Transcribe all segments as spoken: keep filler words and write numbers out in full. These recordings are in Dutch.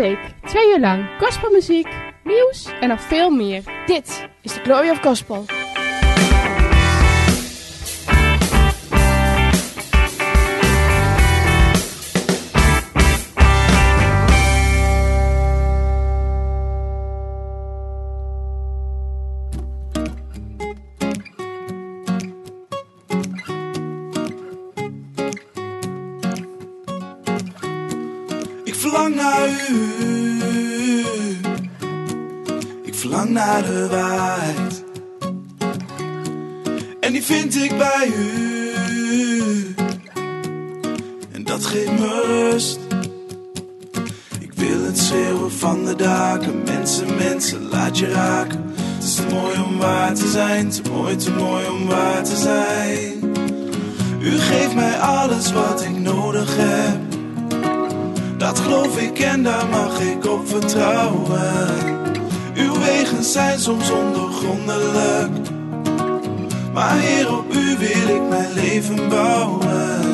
week, twee uur lang, gospelmuziek, nieuws en nog veel meer. Dit is de Glory of Gospel. verlang naar u. Ik verlang naar de waarheid. En die vind ik bij u. En dat geeft me rust. Ik wil het schreeuwen van de daken. Mensen, mensen, laat je raken. Het is te mooi om waar te zijn. Te mooi, te mooi om waar te zijn. U geeft mij alles wat ik nodig heb. Dat geloof ik en daar mag ik op vertrouwen. Uw wegen zijn soms ondoorgrondelijk. Maar Heer, op u wil ik mijn leven bouwen.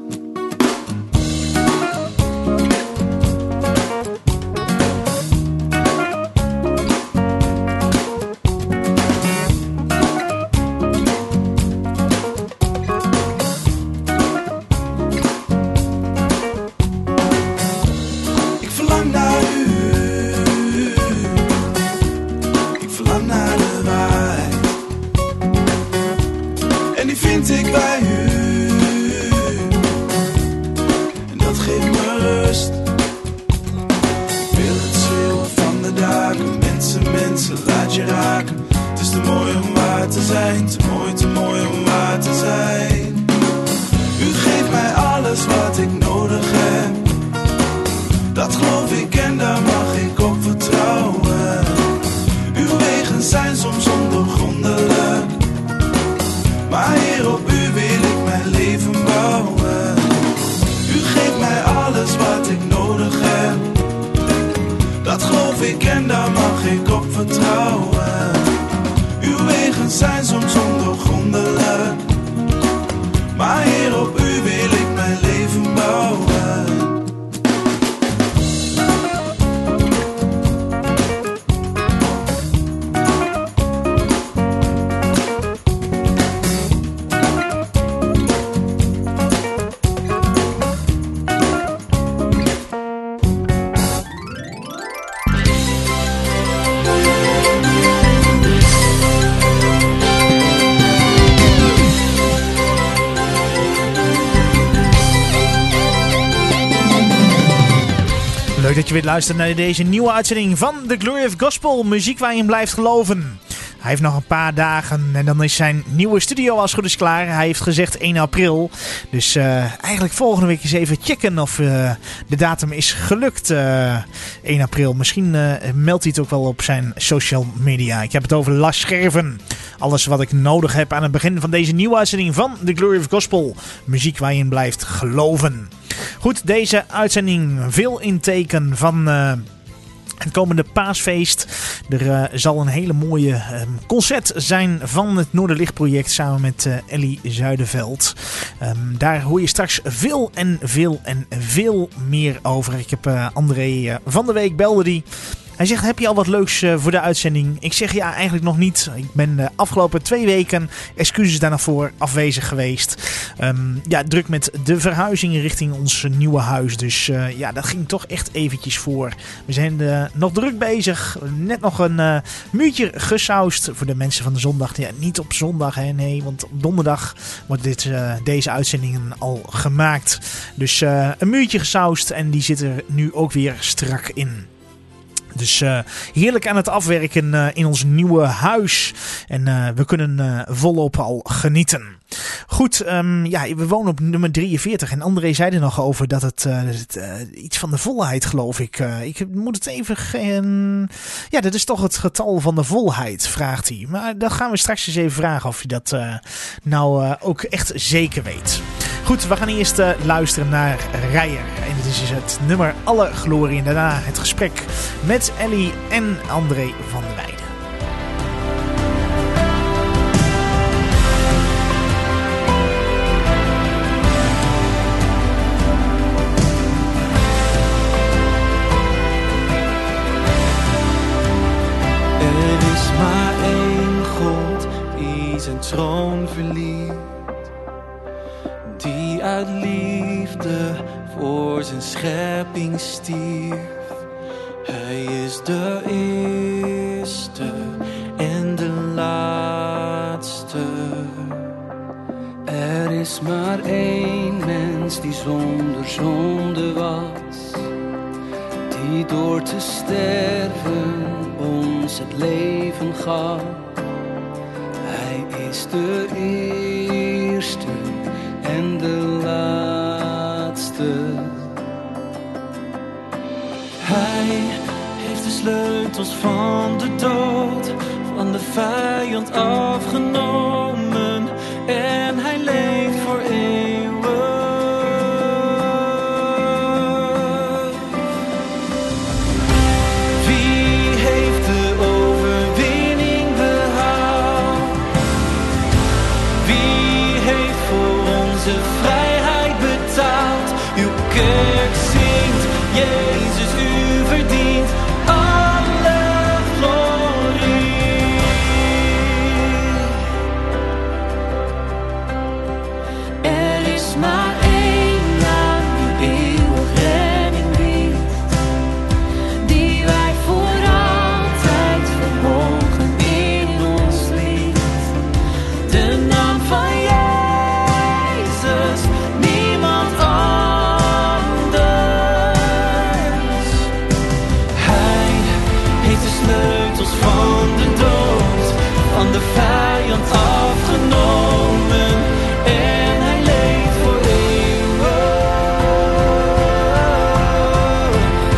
Dat je weer luistert naar deze nieuwe uitzending van The Glory of Gospel. Muziek waar je in blijft geloven. Hij heeft nog een paar dagen en dan is zijn nieuwe studio als het goed is klaar. Hij heeft gezegd één april. Dus uh, eigenlijk volgende week eens even checken of uh, de datum is gelukt. Uh, één april. Misschien uh, meldt hij het ook wel op zijn social media. Ik heb het over Lars Scherven. Alles wat ik nodig heb aan het begin van deze nieuwe uitzending van The Glory of Gospel. Muziek waar je in blijft geloven. Goed, deze uitzending veel in teken van uh, het komende paasfeest. Er uh, zal een hele mooie uh, concert zijn van het Noorderlicht-project samen met uh, Ellie Zuiderveld. Um, daar hoor je straks veel en veel en veel meer over. Ik heb uh, André uh, van der Week belde die. Hij zegt, heb je al wat leuks uh, voor de uitzending? Ik zeg, ja, eigenlijk nog niet. Ik ben de afgelopen twee weken, excuses daar nog voor, afwezig geweest. Um, ja, druk met de verhuizing richting ons nieuwe huis. Dus uh, ja, dat ging toch echt eventjes voor. We zijn uh, nog druk bezig. Net nog een uh, muurtje gesausd voor de mensen van de zondag. Ja, niet op zondag, hè, nee. Want op donderdag wordt dit, uh, deze uitzendingen al gemaakt. Dus uh, een muurtje gesausd en die zit er nu ook weer strak in. Dus uh, heerlijk aan het afwerken uh, in ons nieuwe huis. En uh, we kunnen uh, volop al genieten. Goed, um, ja, we wonen op nummer drieënveertig. En André zei er nog over dat het, uh, het uh, iets van de volheid, geloof ik. Uh, ik moet het even... Geen... Ja, dat is toch het getal van de volheid, vraagt hij. Maar dat gaan we straks eens even vragen of je dat uh, nou uh, ook echt zeker weet. Goed, we gaan eerst uh, luisteren naar Rijer. En dit is dus het nummer Alle Glorie. En daarna het gesprek met Ellie en André van der Weijden. uit liefde voor zijn schepping stierf. Hij is de eerste en de laatste. Er is maar één mens die zonder zonde was, die door te sterven ons het leven gaf. Hij is de eerste en de laatste. Hij heeft de sleutels van de dood, van de vijand afgenomen, en hij leeft voor eeuwig. Wie heeft de overwinning behaald? Wie heeft voor onze vrijheid betaald? Uw kerk zingt, Jezus, u verdient alle glorie. Er is maar één naam die eeuwig redding biedt, die wij voor altijd verhogen in ons lied. De naam van Jezus, niemand anders. Hij heeft de sleutels van de dood, van de vijand afgenomen, en hij leeft voor eeuwig.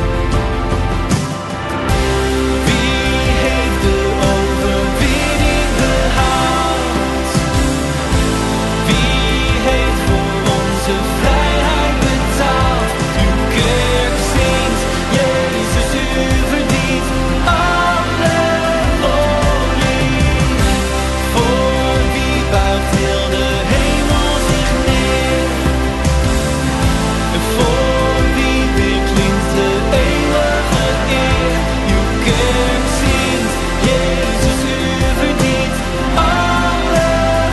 Wie heeft de overwinning behaald? Wie heeft voor onze vrijheid betaald? Uw kerk zingt, Jezus, u verdient alle glorie. Voor wie buigt heel de hemel zich neer? En voor wie weer klinkt de eeuwige eer? Uw kerk zingt, Jezus, u verdient alle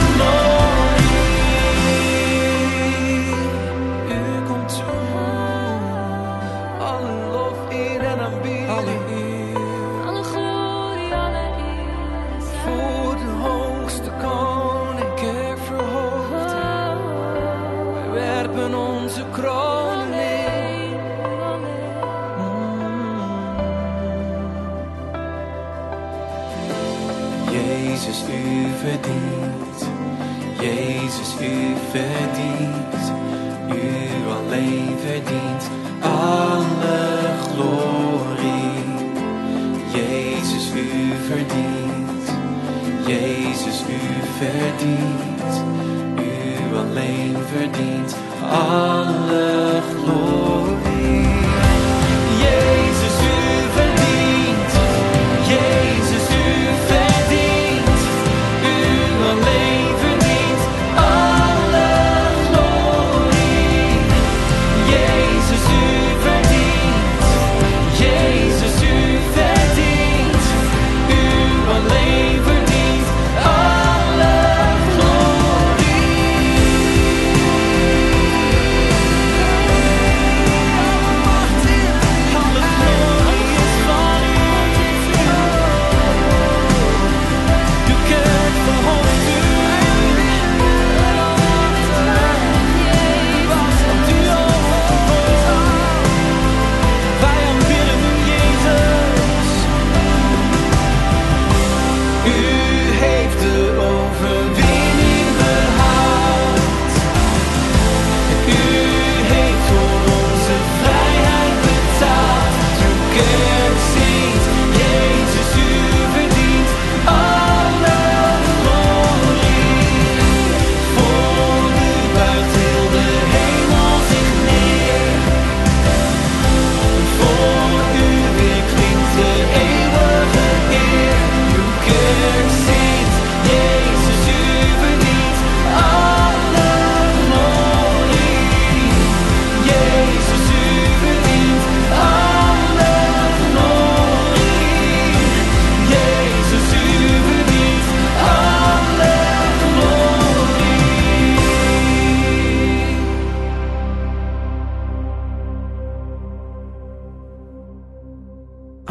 glorie. U komt toe, alle lof, eer en aanbidding. Alle glorie, alle eer. Voor de hoogste koning, kerk verhoogd. Wij werpen onze kronen neer. Jezus, u verdient, Jezus, u verdient, u alleen verdient alle glorie. Jezus, u verdient, Jezus, u verdient, u alleen verdient alle glorie. Jezus, u verdient, Jezus, u verdient, u alleen verdient alle glorie. Jezus, u verdient, Jezus, u verdient, u alleen verdient alle glorie.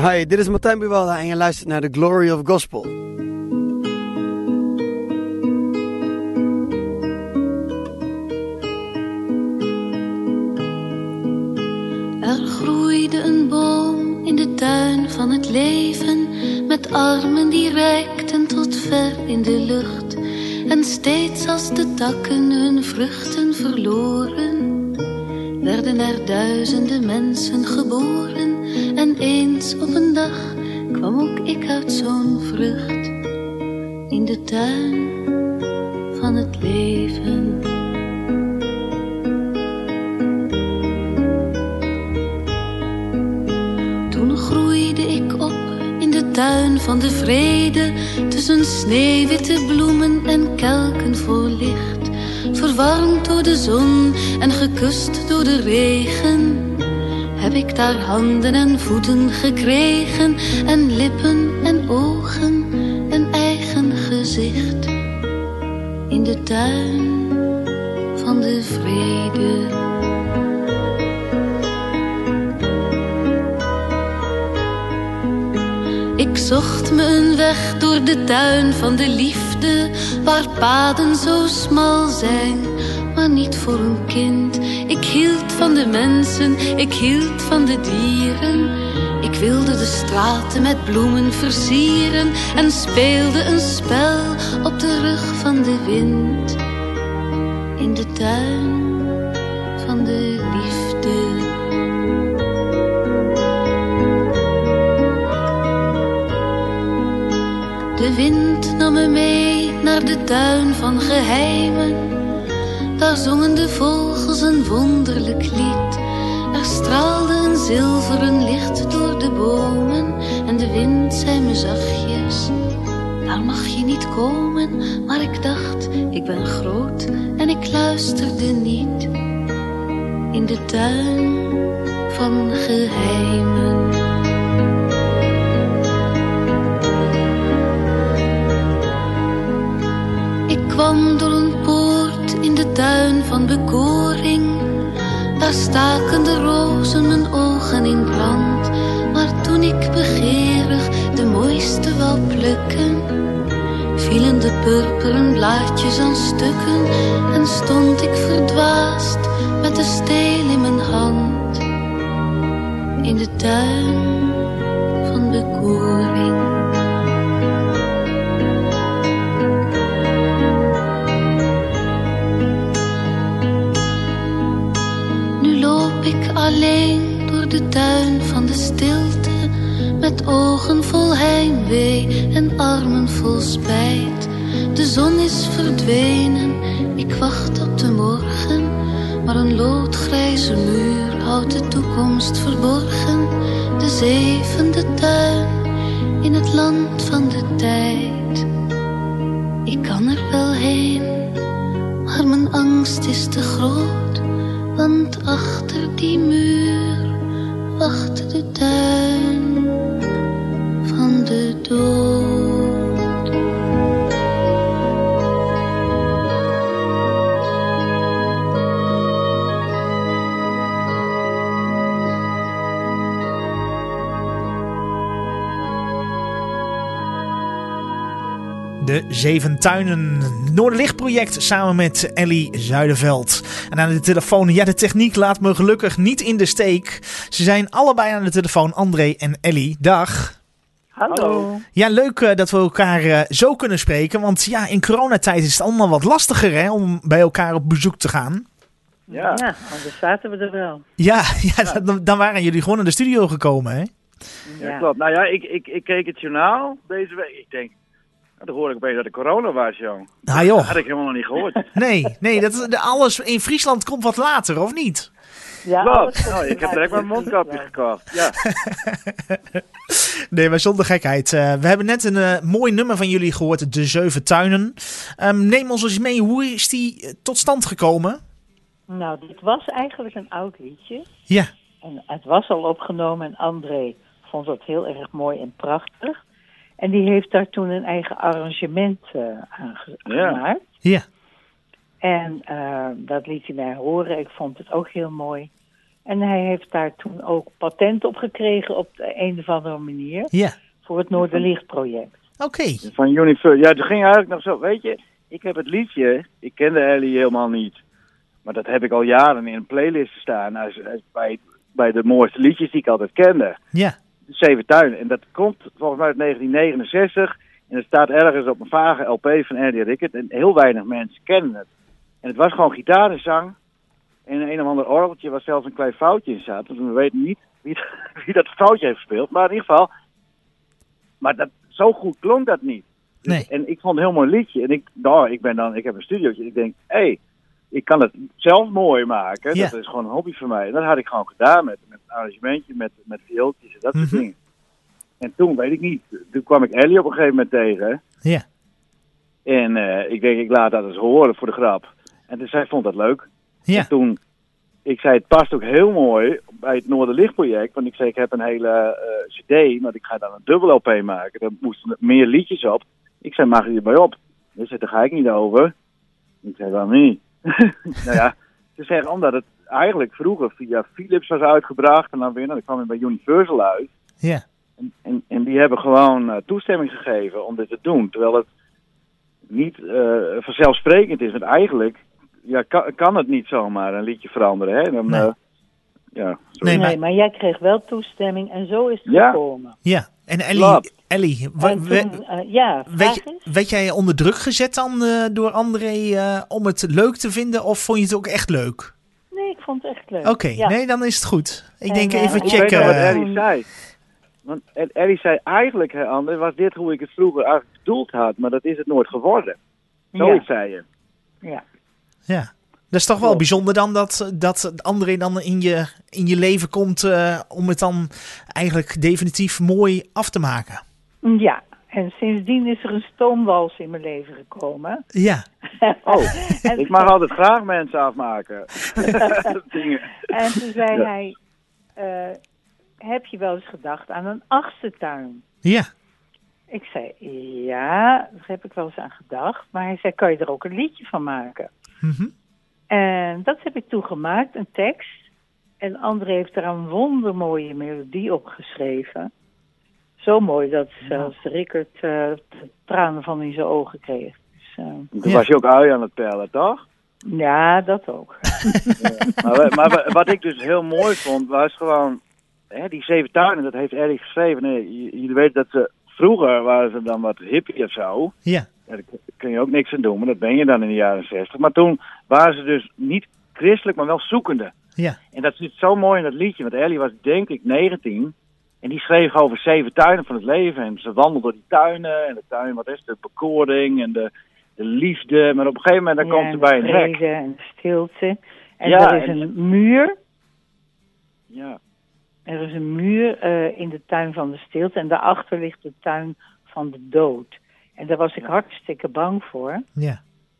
Hi, dit is Martijn Buwalda en je luistert naar The Glory of Gospel. Er groeide een boom in de tuin van het leven, met armen die reikten tot ver in de lucht. En steeds als de takken hun vruchten verloren, werden er duizenden mensen geboren. En eens op een dag kwam ook ik uit zo'n vrucht, in de tuin van het leven. Toen groeide ik op in de tuin van de vrede, tussen sneeuwwitte bloemen en kelken vol licht, verwarmd door de zon en gekust door de regen. Heb ik daar handen en voeten gekregen, en lippen en ogen, een eigen gezicht, in de tuin van de vrede. Ik zocht me een weg door de tuin van de liefde, waar paden zo smal zijn, maar niet voor een kind. Ik hield van de mensen, ik hield van de dieren. Ik wilde de straten met bloemen versieren en speelde een spel op de rug van de wind, in de tuin van de liefde. De wind nam me mee naar de tuin van geheimen. Daar zongen de vogels een wonderlijk lied. Er straalde een zilveren licht door de bomen. En de wind zei me zachtjes, daar mag je niet komen. Maar ik dacht, ik ben groot en ik luisterde niet. In de tuin van geheimen. Ik kwam door een poort in de tuin van bekoring. Daar staken de rozen mijn ogen in brand. Maar toen ik begeerig de mooiste wou plukken, vielen de purperen blaadjes aan stukken. En stond ik verdwaasd met de steel in mijn hand, in de tuin van bekoring. Alleen door de tuin van de stilte, met ogen vol heimwee en armen vol spijt. De zon is verdwenen, ik wacht op de morgen, maar een loodgrijze muur houdt de toekomst verborgen. De zevende tuin in het land van de tijd. Ik kan er wel heen, maar mijn angst is te groot. Want achter die muur wacht de tuin van de dood. De Zeven Tuinen Noorderlichtproject samen met Ellie Zuiderveld. En aan de telefoon, ja, de techniek laat me gelukkig niet in de steek. Ze zijn allebei aan de telefoon, André en Ellie. Dag. Hallo. Ja, leuk uh, dat we elkaar uh, zo kunnen spreken. Want ja, in coronatijd is het allemaal wat lastiger, hè, om bij elkaar op bezoek te gaan. Ja, ja, anders zaten we er wel. Ja, ja, ja. Dan, dan waren jullie gewoon in de studio gekomen, hè? Ja, ja, klopt. Nou ja, ik, ik, ik keek het journaal deze week. Ik denk, nou, dan hoor ik opeens dat het corona was, joh. Ah, joh. Dat had ik helemaal nog niet gehoord. Nee, nee, dat is, alles in Friesland komt wat later, of niet? Ja, klopt. Nou, ik heb direct mijn mondkapje gekocht. Ja. Nee, maar zonder gekheid. Uh, we hebben net een uh, mooi nummer van jullie gehoord, De Zeven Tuinen. Um, neem ons eens mee, hoe is die uh, tot stand gekomen? Nou, dit was eigenlijk een oud liedje. Ja. En het was al opgenomen en André vond dat heel erg mooi en prachtig. En die heeft daar toen een eigen arrangement uh, aan ge- ja. gemaakt. Ja. En uh, dat liet hij mij horen. Ik vond het ook heel mooi. En hij heeft daar toen ook patent op gekregen op de een of andere manier. Ja. Voor het Noorderlicht-project. Oké. Okay. Van Universal. Ja, het ging eigenlijk nog zo. Weet je, ik heb het liedje, ik kende Ellie helemaal niet. Maar dat heb ik al jaren in een playlist staan. Als, als bij, bij de mooiste liedjes die ik altijd kende. Ja. De Zeven Tuinen. En dat komt volgens mij uit negentien negenenzestig. En het staat ergens op een vage L P van Eddie Rickert. En heel weinig mensen kennen het. En het was gewoon gitaar en zang. En een of ander orgeltje waar zelfs een klein foutje in zat. Dus we weten niet wie, wie dat foutje heeft gespeeld. Maar in ieder geval... Maar dat, zo goed klonk dat niet. Dus, nee. En ik vond het een heel mooi liedje. En ik, nou, ik, ben dan, ik heb een studiootje. Ik denk, hé, hey, ik kan het zelf mooi maken. Ja. Dat is gewoon een hobby voor mij. En dat had ik gewoon gedaan met, met een arrangementje, met, met viooltjes en dat soort Mm-hmm. dingen. En toen, weet ik niet, toen kwam ik Ellie op een gegeven moment tegen. Ja. En uh, ik denk, ik laat dat eens horen voor de grap. En dus zij vond dat leuk. Ja. En toen, ik zei, het past ook heel mooi bij het Noorderlicht-project. Want ik zei, ik heb een hele uh, cd, maar ik ga dan een dubbel L P maken. Daar moesten meer liedjes op. Ik zei, mag je erbij op? Dus daar ga ik niet over. Ik zei, waarom niet? Nou ja, ze zeggen omdat het eigenlijk vroeger via Philips was uitgebracht. En dan weer, nou, dan kwam het bij Universal uit. Ja. En, en, en die hebben gewoon uh, toestemming gegeven om dit te doen. Terwijl het niet uh, vanzelfsprekend is. Want eigenlijk ja, kan, kan het niet zomaar een liedje veranderen. Hè? Dan, Nee. uh, ja, Nee, maar... Nee, maar jij kreeg wel toestemming en zo is het Ja. gekomen. Ja. En Ellie, Klopt. Ellie wa- En we- toen, uh, ja, weet, vraag je- eens. werd jij onder druk gezet dan uh, door André uh, om het leuk te vinden? Of vond je het ook echt leuk? Nee, ik vond het echt leuk. Oké, okay, ja. nee, dan is het goed. Ik En, denk uh, even ik Ik weet checken. nog wat uh, Ellie zei. Want Ellie zei eigenlijk, hè, Ander, was dit hoe ik het vroeger eigenlijk bedoeld had. Maar dat is het nooit geworden. Zoiets Ja. zei je. Ja. Ja. Dat is toch wel bijzonder dan dat, dat André dan in je, in je leven komt uh, om het dan eigenlijk definitief mooi af te maken. Ja, en sindsdien is er een stoomwals in mijn leven gekomen. Ja. Oh, En- ik mag altijd graag mensen afmaken. Dingen. En toen zei Ja. hij, uh, heb je wel eens gedacht aan een achtste tuin? Ja. Ik zei, ja, daar heb ik wel eens aan gedacht. Maar hij zei, kan je er ook een liedje van maken? Mm-hmm. En dat heb ik toen gemaakt, een tekst. En André heeft er een wondermooie melodie op geschreven. Zo mooi dat zelfs Rickert uh, de tranen van in zijn ogen kreeg. Dus, uh, Toen Ja. was je ook ui aan het pellen, toch? ja, dat ook. Ja. Maar, we- maar we- wat ik dus heel mooi vond, was gewoon... Hè, die Zeven Tuinen, dat heeft Ellie geschreven. Nee, j- jullie weten dat ze... Vroeger waren ze dan wat hippie of zo. Ja. Ja, daar kun je ook niks aan doen, maar dat ben je dan in de jaren zestig. Maar toen waren ze dus niet christelijk, maar wel zoekende. Ja. En dat zit zo mooi in dat liedje, want Ellie was denk ik negentien. En die schreef over zeven tuinen van het leven. En ze wandelde door die tuinen. En de tuin, wat is het, de bekoring en de, de liefde. Maar op een gegeven moment dan Ja, komt ze bij een de hek. vrede en de stilte. En Ja, er is en- een muur. Ja. Er is een muur uh, in de tuin van de stilte. En daarachter ligt de tuin van de dood. En daar was ik hartstikke bang voor. Ja.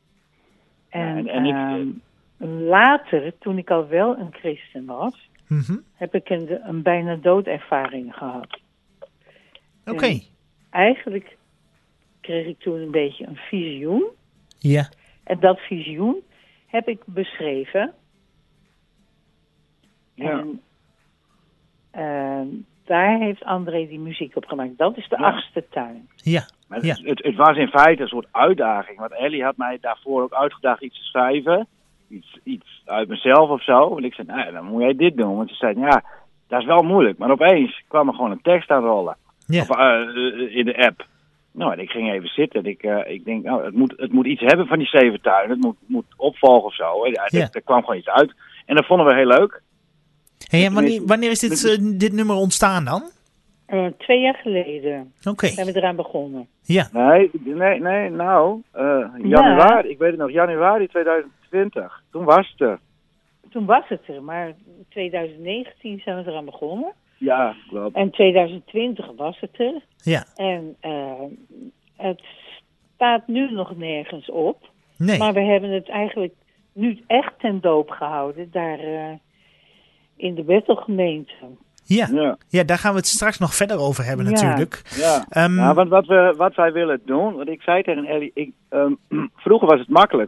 En, Ja, en- en ik- ehm, later, toen ik al wel een christen was, Mm-hmm. heb ik een, een bijna doodervaring gehad. Oké. Okay. En eigenlijk kreeg ik toen een beetje een visioen. Ja. En dat visioen heb ik beschreven. Ja. En ehm, daar heeft André die muziek op gemaakt. Dat is de Ja. achtste tuin. Ja. Maar het, Ja. het, het was in feite een soort uitdaging. Want Ellie had mij daarvoor ook uitgedaagd iets te schrijven. Iets, iets uit mezelf of zo. En ik zei, nou, dan moet jij dit doen. Want ze zei, ja, dat is wel moeilijk. Maar opeens kwam er gewoon een tekst aan rollen. Ja. Of, uh, in de app. Nou, en ik ging even zitten. En ik, uh, ik denk, nou, het moet, het moet iets hebben van die zeven tuinen. Het moet, moet opvolgen of zo. En, ja, Ja. er, er kwam gewoon iets uit. En dat vonden we heel leuk. Hey, en wanneer, wanneer is dit, uh, dit nummer ontstaan dan? Uh, twee jaar geleden Oké. Okay. zijn we eraan begonnen. Ja. Nee, nee, nee, nou, uh, januari, ik weet het nog, januari tweeduizend twintig. Toen was het er. Toen was het er, maar twintig negentien zijn we eraan begonnen. Ja, klopt. En twintig twintig was het er. Ja. En uh, het staat nu nog nergens op. Nee. Maar we hebben het eigenlijk nu echt ten doop gehouden, daar uh, in de Bethelgemeente. Ja. Ja. Ja, daar gaan we het straks nog verder over hebben Ja. natuurlijk. Ja, Um, ja want wat, we, wat wij willen doen, want ik zei tegen Ellie, ik, um, vroeger was het makkelijk.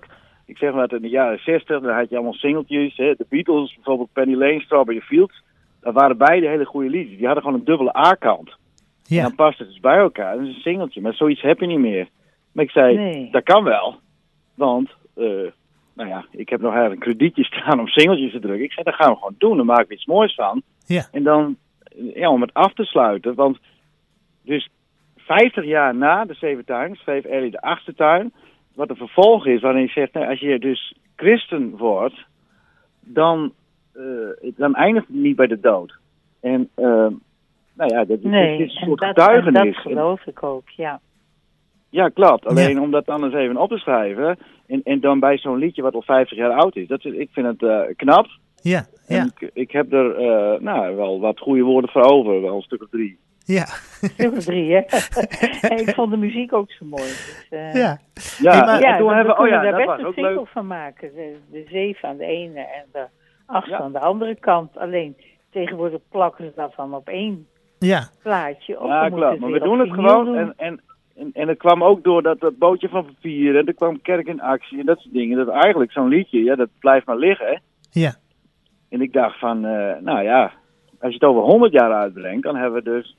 Ik zeg maar, in de jaren zestig, dan had je allemaal singeltjes. Hè? De Beatles, bijvoorbeeld Penny Lane, Strawberry Fields. Dat waren beide hele goede liedjes. Die hadden gewoon een dubbele A-kant. Ja. En dan past het dus bij elkaar. Dat is een singeltje. Maar zoiets heb je niet meer. Maar ik zei, Nee. dat kan wel. Want, uh, nou ja, ik heb nog eigenlijk een kredietje staan om singeltjes te drukken. Ik zei, dat gaan we gewoon doen. Dan maken we iets moois van. Ja. En dan, ja, om het af te sluiten. Want, dus vijftig jaar na de Zeven Tuinen schreef Ellie de Achtste Tuin. Wat een vervolg is, waarin je zegt, nou, als je dus christen wordt, dan, uh, dan eindigt het niet bij de dood. En, uh, nou ja, dat, Nee, dat is een en soort dat, en getuigenis. dat geloof ik ook, ja. Ja, klopt. Alleen Ja. om dat dan eens even op te schrijven, en, en dan bij zo'n liedje wat al vijftig jaar oud is, dat is ik vind het uh, knap. Ja, ja, En ik, ik heb er uh, nou, wel wat goede woorden voor over, wel een stuk of drie. ja. Stuk of drie, hè? En ik vond de muziek ook zo mooi. Dus, uh, ja. Ja, Hey, maar- en ja, toen we, hebben we we, oh kunnen ja, daar dat best was een ook single leuk. van maken. De, de zeven aan de ene en de acht Ja. aan de andere kant. Alleen tegenwoordig plakken ze dat dan op één Ja, plaatje. Of Ja, we moeten klopt. Maar we weer doen op het vinyl gewoon. doen. En, en, en, en het kwam ook door dat, dat bootje van papier. En er kwam Kerk in Actie en dat soort dingen. Dat eigenlijk zo'n liedje, ja, dat blijft maar liggen. Hè? ja. En ik dacht van, uh, nou ja, als je het over honderd jaar uitbrengt, dan hebben we dus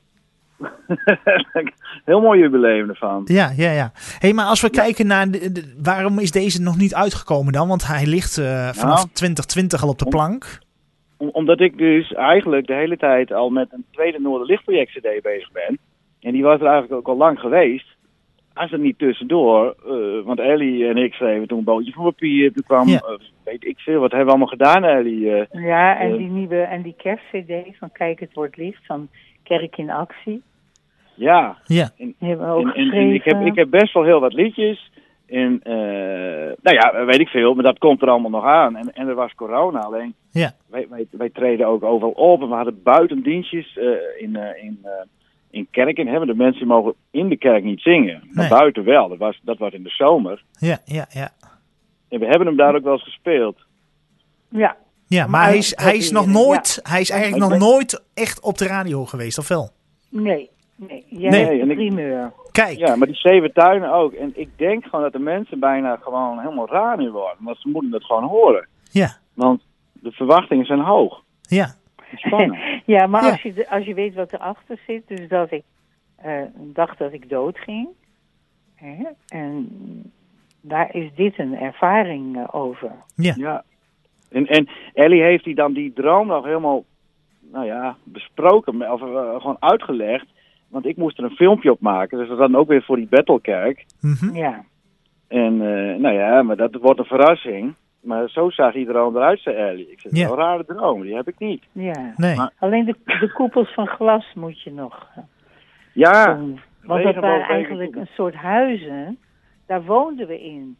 heel mooi jubileum ervan. Ja, ja, ja. Hey, maar als we kijken naar, de, de- waarom is deze nog niet uitgekomen dan? Want hij ligt uh, vanaf Nou, twintig twintig al op de om- plank. Om, omdat ik dus eigenlijk de hele tijd al met een tweede Noorderlichtproject C D bezig ben. En die was er eigenlijk ook al lang geweest. Als het niet tussendoor, uh, want Ellie en ik schreven toen een bootje van papier. Toen kwam, Ja. uh, weet ik veel, wat hebben we allemaal gedaan, Ellie? Uh, Ja, en Ja. die nieuwe en die kerstcd van Kijk het wordt licht van Kerk in Actie. ja, Ja, Die hebben we ook en, en, geschreven. en ik, heb, ik heb best wel heel wat liedjes. En, uh, nou ja, weet ik veel, maar dat komt er allemaal nog aan. En, en er was corona, alleen ja, wij, wij, wij treden ook overal op. En we hadden buitendienstjes uh, in, uh, in, uh, in kerken. Hebben de mensen mogen in de kerk niet zingen. Maar Nee. buiten wel, dat was, dat was in de zomer. ja, ja, ja. En we hebben hem daar ook wel eens gespeeld. Ja, Ja, maar hij is, hij is nog nooit, hij is eigenlijk nog nooit echt op de radio geweest, of wel? nee. Nee, jij Nee, hebt en de ik- primeur. Kijk, Ja, maar die zeven tuinen ook. En ik denk gewoon dat de mensen bijna gewoon helemaal raar nu worden. Want ze moeten het gewoon horen. ja, Want de verwachtingen zijn hoog. ja, Spannend. Ja, maar Ja. Als, je, de- als je weet wat erachter zit, dus dat ik eh, dacht dat ik doodging. Hè, en daar is dit een ervaring eh, over. ja, Ja. En, en Ellie heeft die dan die droom nog helemaal, nou ja, besproken. Of uh, gewoon uitgelegd. Want ik moest er een filmpje op maken. Dus dat dan ook weer voor die Battlekerk. mhm. Ja. En uh, nou ja, maar dat wordt een verrassing. Maar zo zag die droom eruit, zei Ellie. Ik zei, Ja. dat is een rare droom. Die heb ik niet. ja. Nee, Maar- Alleen de, de koepels van glas moet je nog eh, Ja. doen. Want dat waren regenboog, eigenlijk regenboog. een soort huizen. Daar woonden we in.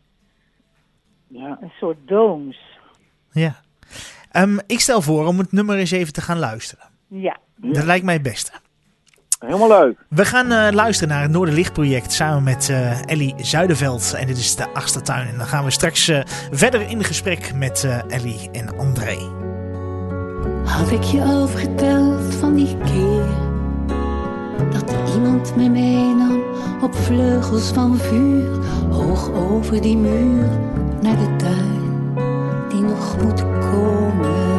Ja. Een soort dooms. ja. Ehm, ik stel voor om het nummer eens even te gaan luisteren. Ja. Dat lijkt mij het beste. Helemaal leuk. We gaan uh, luisteren naar het Noorderlichtproject samen met uh, Ellie Zuiderveld. En dit is de achtste tuin. En dan gaan we straks uh, verder in gesprek met uh, Ellie en André. Had ik je al verteld van die keer dat er iemand me meenam op vleugels van vuur, hoog over die muur naar de tuin die nog moet komen.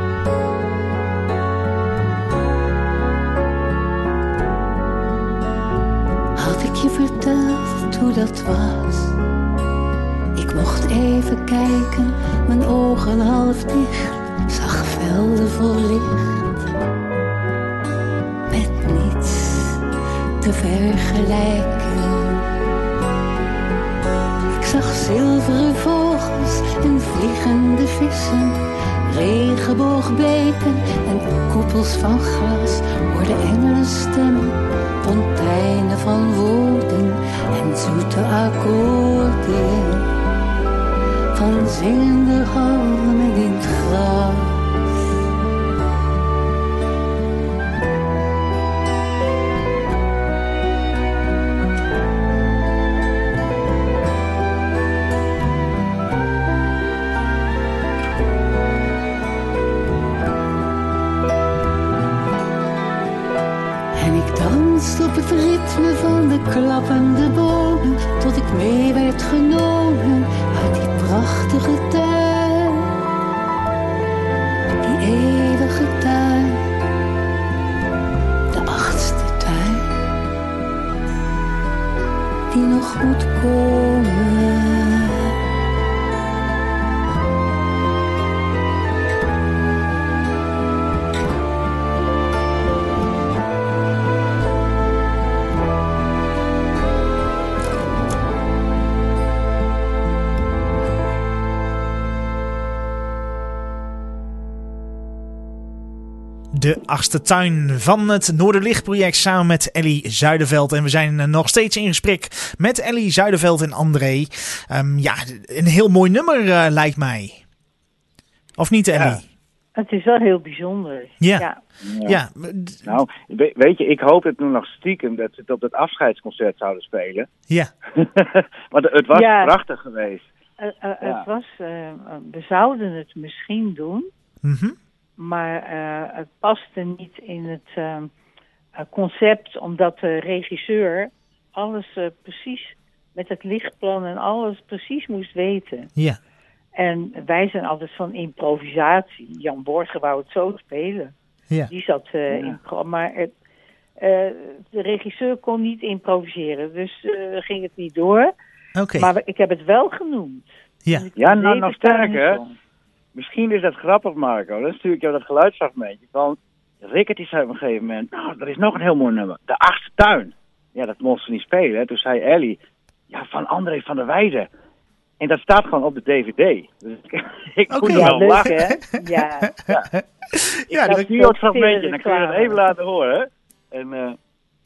Had ik je verteld hoe dat was? Ik mocht even kijken, mijn ogen half dicht, zag velden vol licht, met niets te vergelijken. Ik zag zilveren vogels en vliegende vissen, regenboogbeken en koepels van glas, hoorde engelenstemmen, fonteinen van woorden en zoete akkoorden van zingende halmen in het gras. En ik danste op het ritme ritme van de klappende bomen, tot ik mee werd genomen uit die prachtige tuin. Die eeuwige tuin, de achtste tuin, die nog moet komen. De achtste tuin van het Noorderlicht-project samen met Ellie Zuiderveld. En we zijn nog steeds in gesprek met Ellie Zuiderveld en André. Um, ja, een heel mooi nummer uh, lijkt mij. Of niet, Ellie? Ja. Het is wel heel bijzonder. Ja. Ja. Ja. Ja. Nou, we- weet je, ik hoop het nu nog stiekem dat ze het op dat afscheidsconcert zouden spelen. Ja. Want het was Ja. prachtig geweest. Uh, uh, Ja. Het was, uh, we zouden het misschien doen, Mhm. maar uh, het paste niet in het uh, uh, concept, omdat de regisseur alles uh, precies met het lichtplan en alles precies moest weten. Ja. En wij zijn altijd van improvisatie. Jan Borgen wou het zo spelen. Ja. Die zat uh, Ja. in, maar het, uh, de regisseur kon niet improviseren, dus uh, ging het niet door. Oké. Maar we- ik heb het wel genoemd. Ja. Toen ik Ja, de nou, nog Zeventuin sterker. zong. Misschien is dat grappig, Marco. Dan stuur ik jou dat geluidsfragmentje van... Rickert die zei op een gegeven moment... Nou, er is nog een heel mooi nummer. De achtste tuin. Ja, dat mocht ze niet spelen. Hè. Toen zei Ellie... Ja, van André van der Weijden. En dat staat gewoon op de D V D. Dus ik, ik Oké. moet Ja, wel leuk lachen. hè? Ja. Ja, Dan dat- zie je het fragmentje. Dan kun je dat reclame. even laten horen. En... eh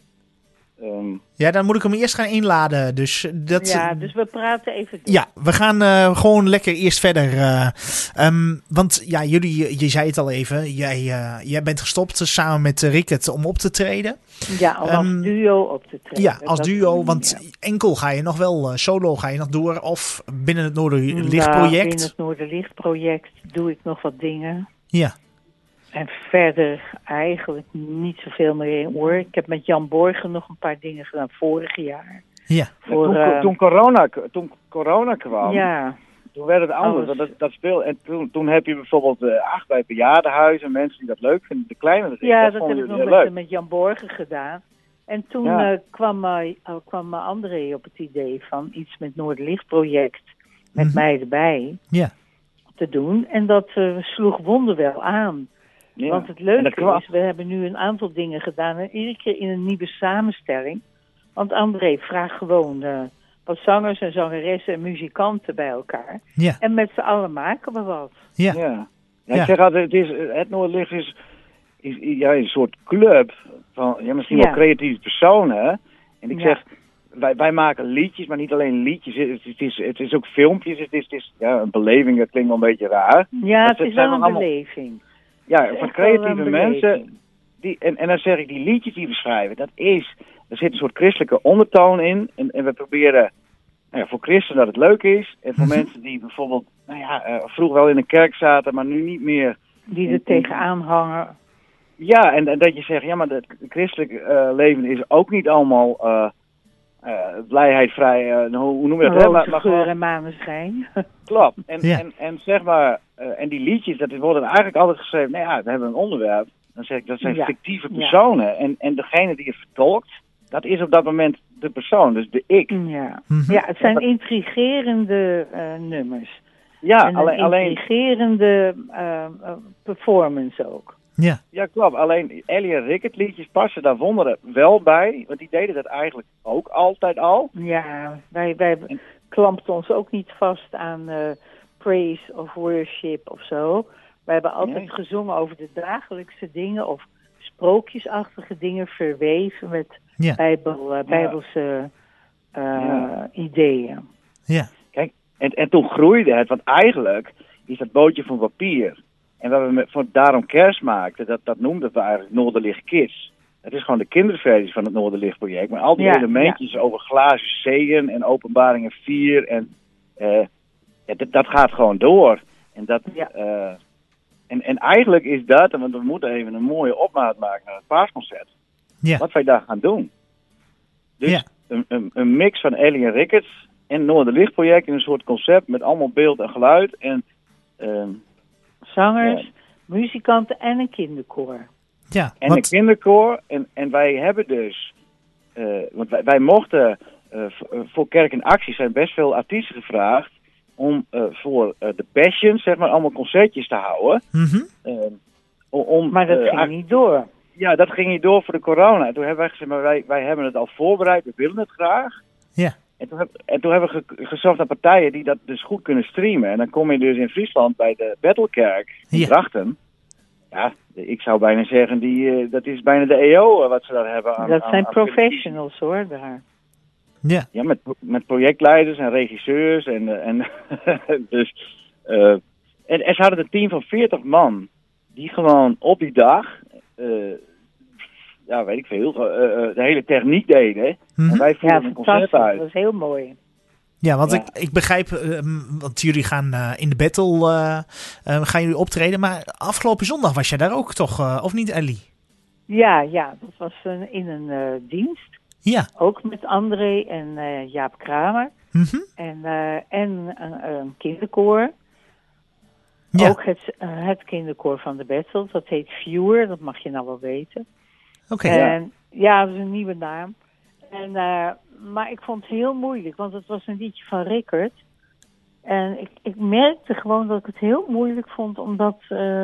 ehm, ja, dan moet ik hem eerst gaan inladen. Dus dat... Ja, dus we praten even door. Ja, we gaan uh, gewoon lekker eerst verder. Uh, um, want ja, jullie, je zei het al even. Jij, uh, jij bent gestopt samen met uh, Rickert om op te treden. Ja, om als Ehm, duo op te treden. Ja, als Dat- duo. Want ja. enkel ga je nog wel, uh, solo ga je nog door. Of binnen het Nou, Noorderlicht-project. binnen het Noorderlicht-project doe ik nog wat dingen. Ja, En verder eigenlijk niet zoveel meer in hoor. Ik heb met Jan Borgen nog een paar dingen gedaan vorig jaar. ja, Voor, toen, eh, toen, corona, toen corona kwam... ja, Toen werd het anders, Alles. want dat, dat speel. En toen, toen heb je bijvoorbeeld uh, acht bij bejaardenhuizen, mensen die dat leuk vinden, de kleinere dingen, ja, dat, dat vonden heb ik jullie nog heel met, leuk. met Jan Borgen gedaan. En toen Ja. eh, kwam, uh, kwam uh, André op het idee van iets met Noorderlicht-project met Mhm. mij erbij ja, te doen. En dat uh, sloeg wonderwel aan. Ja. Want het En leuke dat kwam- is, we hebben nu een aantal dingen gedaan. En iedere keer in een nieuwe samenstelling. Want André vraagt gewoon uh, wat zangers en zangeressen en muzikanten bij elkaar. ja, En met z'n allen maken we wat. ja, Ja. Ja, Ja. ik zeg altijd, het, is, het Noorderlicht is, is ja, een soort club van ja, misschien Ja. wel creatieve personen. En ik Ja. zeg, wij, wij maken liedjes, maar niet alleen liedjes. Het, het, is, het is ook filmpjes, het is, het is ja, een beleving, dat klinkt wel een beetje raar. Ja, Dat het is zijn wel een allemaal- beleving. Ja, Het is van echt wel creatieve een mensen. beleving. Die, en, en dan zeg ik, die liedjes die we schrijven, dat is, er zit een soort christelijke ondertoon in. En, en we proberen, nou ja, voor christenen dat het leuk is. En voor Mhm. mensen die bijvoorbeeld, nou ja, eh, vroeger wel in een kerk zaten, maar nu niet meer. Die er tegenaan hangen. Ja, en, en dat je zegt, ja, maar het christelijk eh, leven is ook niet allemaal uh, uh, blijheid vrij, uh, hoe, hoe noem je dat? hè? Maar, Roze maar geur gewoon, en maneschijn. klopt. En, Ja. en, en zeg maar, uh, en die liedjes, dat worden eigenlijk altijd geschreven, nou ja, we hebben een onderwerp. Dan zeg ik, dat zijn Ja. fictieve Ja. personen. En, en degene die het vertolkt, dat is op dat moment de persoon, dus de ik. Ja. Mhm. Ja, het zijn intrigerende uh, nummers. Ja, en een alleen, alleen, intrigerende uh, uh, performance ook. ja, ja, klopt. Alleen Ellie en Rickert liedjes passen daar wonderen wel bij. Want die deden dat eigenlijk ook altijd al. Ja, wij, wij klampten ons ook niet vast aan uh, praise of worship of zo. Wij hebben altijd Nee. gezongen over de dagelijkse dingen of sprookjesachtige dingen verweven met Ja. bijbel, uh, bijbelse uh, Ja. ideeën. ja, Kijk, en, en toen groeide het, want eigenlijk is dat bootje van papier. En wat we met, voor daarom kerst maakten, dat, dat noemden we eigenlijk Noorderlicht Kids. Het is gewoon de kinderversie van het Noorderlicht-project. Maar al die Ja, elementjes over glazen zeeën en openbaringen vier. En eh, ja, dat, dat gaat gewoon door. En, dat, Ja. eh, en, en eigenlijk is dat, want we moeten even een mooie opmaat maken naar het paasconcert. ja. Wat wij daar gaan doen. Dus Ja. een, een, een mix van Ellie en Rickert en Noorderlichtproject in een soort concept met allemaal beeld en geluid. En, ehm, Zangers, Ja. muzikanten en een kinderkoor. Ja, en want, een kinderkoor. En, en wij hebben dus, eh, want wij, wij mochten, eh, v- eh, voor Kerk in Actie zijn best veel artiesten gevraagd om eh, voor eh, de Passion, zeg maar, allemaal concertjes te houden. mhm. Eh, om, om, Maar dat eh, ging niet door. Ja, dat ging niet door voor de corona. En toen hebben wij gezegd, maar wij, wij hebben het al voorbereid, we willen het graag. Ja. En toen, heb, en toen hebben we ge- gezocht naar partijen die dat dus goed kunnen streamen. En dan kom je dus in Friesland bij de Battlekerk in Ja. Drachten. Ja, ik zou bijna zeggen, die, eh, dat is bijna de E O eh, wat ze daar hebben. Aan, Dat aan- zijn aan professionals hoor, daar. Ja. Ja, met, met projectleiders en regisseurs. En, eh, en, dus, eh, en, en ze hadden een team van veertig man die gewoon op die dag, eh, ja, weet ik veel, eh, eh, de hele techniek deden. Mhm. En wij Ja, voerden een concert fantastisch. uit. Dat was heel mooi. Ja, want Ja. Ik, ik begrijp, eh, m, want jullie gaan eh, in de battle, eh, eh, gaan jullie optreden. Maar afgelopen zondag was jij daar ook toch, eh, of niet Ellie? Ja, ja, dat was een, in een eh, dienst. Ja. Ook met André en eh, Jaap Kramer. Mhm. En, eh, en een, een kinderkoor. Ja. Ook het, eh, het kinderkoor van de Battle. Dat heet Viewer, dat mag je nou wel weten. Oké. En ja, dat is een nieuwe naam. En, eh, maar ik vond het heel moeilijk, want het was een liedje van Rickert. En ik, ik merkte gewoon dat ik het heel moeilijk vond om dat eh,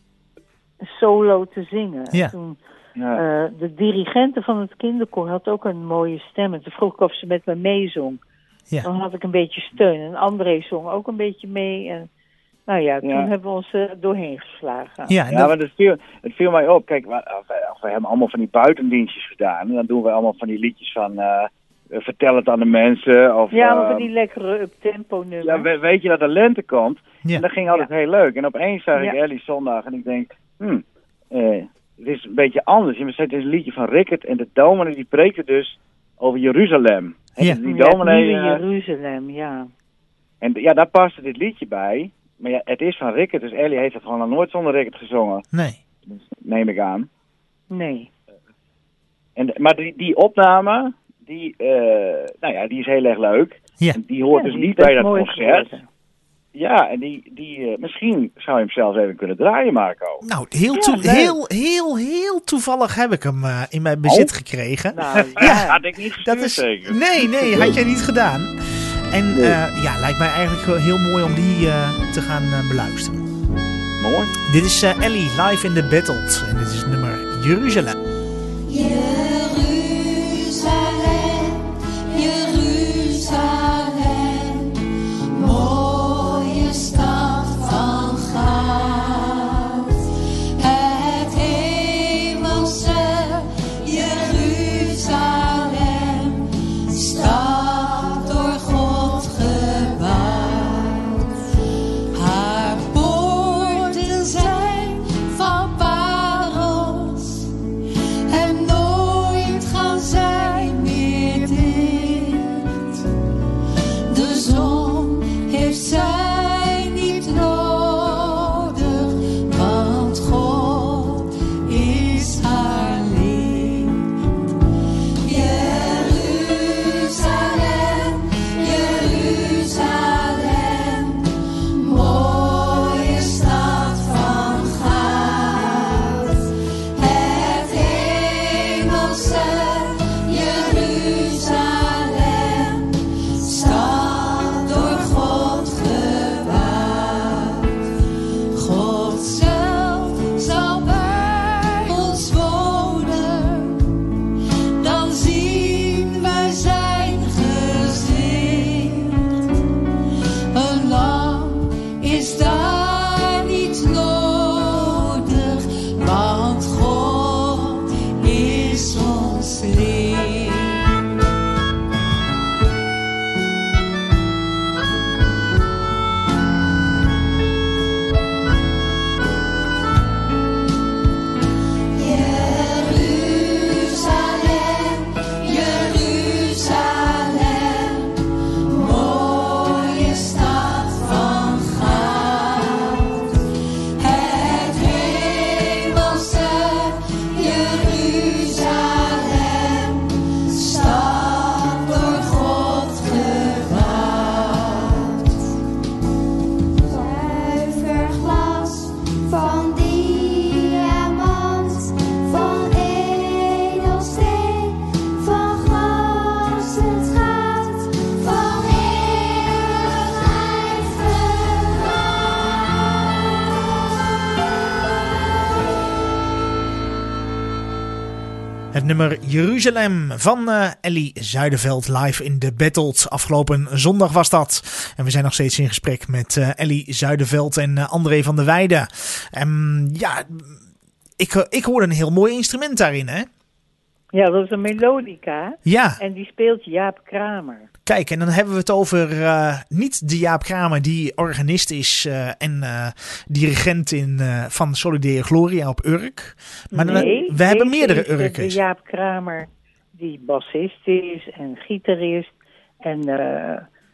solo te zingen. Ja. En toen, Ja. eh, de dirigente van het kinderkoor had ook een mooie stem. En toen vroeg ik of ze met me meezong. Ja. Dan had ik een beetje steun. En André zong ook een beetje mee. En nou ja, toen Ja. hebben we ons er doorheen geslagen. Ja, en Ja, dat- maar het viel, het viel mij op. Kijk, wij, wij, wij hebben allemaal van die buitendienstjes gedaan. En dan doen we allemaal van die liedjes van eh, eh, vertel het aan de mensen. Of, Ja, maar eh, van die lekkere up-tempo nummers. ja, we- weet je dat de lente komt? Ja. En dat ging altijd heel leuk. En opeens zag ik Ja. Ellie zondag en ik denk, hm, eh, het is een beetje anders. Je zet een liedje van Rickert en de dominee die preekte dus over Jeruzalem. En Ja. die Ja, het dominee, nieuwe eh, Jeruzalem, ja. en ja, daar paste dit liedje bij. Maar ja, het is van Rickert, dus Ellie heeft het gewoon nog nooit zonder Rickert gezongen. nee. Neem ik aan. Nee. En, maar die, die opname, die, eh, nou ja, die is heel erg leuk. Ja. En die hoort Ja, dus die is niet best bij dat mooi concert. geworden. Ja, en die, die eh, misschien zou je hem zelfs even kunnen draaien, Marco. Nou, heel, Ja, toe- leuk. heel, heel, heel toevallig heb ik hem eh, in mijn bezit Oh. gekregen. Nou, Ja, ja. had ik niet gestuurd Dat is, zeker. nee, nee, had jij niet gedaan. En Nee. eh, ja, lijkt mij eigenlijk wel heel mooi om die eh, te gaan eh, beluisteren. Mooi. Dit is eh, Ellie live in the Battled. En dit is het nummer Jeruzalem. Jeruzalem, Jeruzalem, mooie stad van goud. Het hemelse Jeruzalem, stad door God gebouwd. Haar poorten zijn van parels en nooit Het nummer Jeruzalem van uh, Ellie Zuiderveld live in de Battles. Afgelopen zondag was dat. En we zijn nog steeds in gesprek met uh, Ellie Zuiderveld en uh, André van der Weijden. Um, ja, ik, uh, ik hoorde een heel mooi instrument daarin, hè? Ja, dat is een melodica. Ja. En die speelt Jaap Kramer. Kijk, en dan hebben we het over uh, niet de Jaap Kramer die organist is uh, en uh, dirigent in, uh, van Solidaire Gloria op Urk. Maar dan, nee, we hebben meerdere Urkers. Urkers. De Jaap Kramer die bassist is en gitarist. En uh,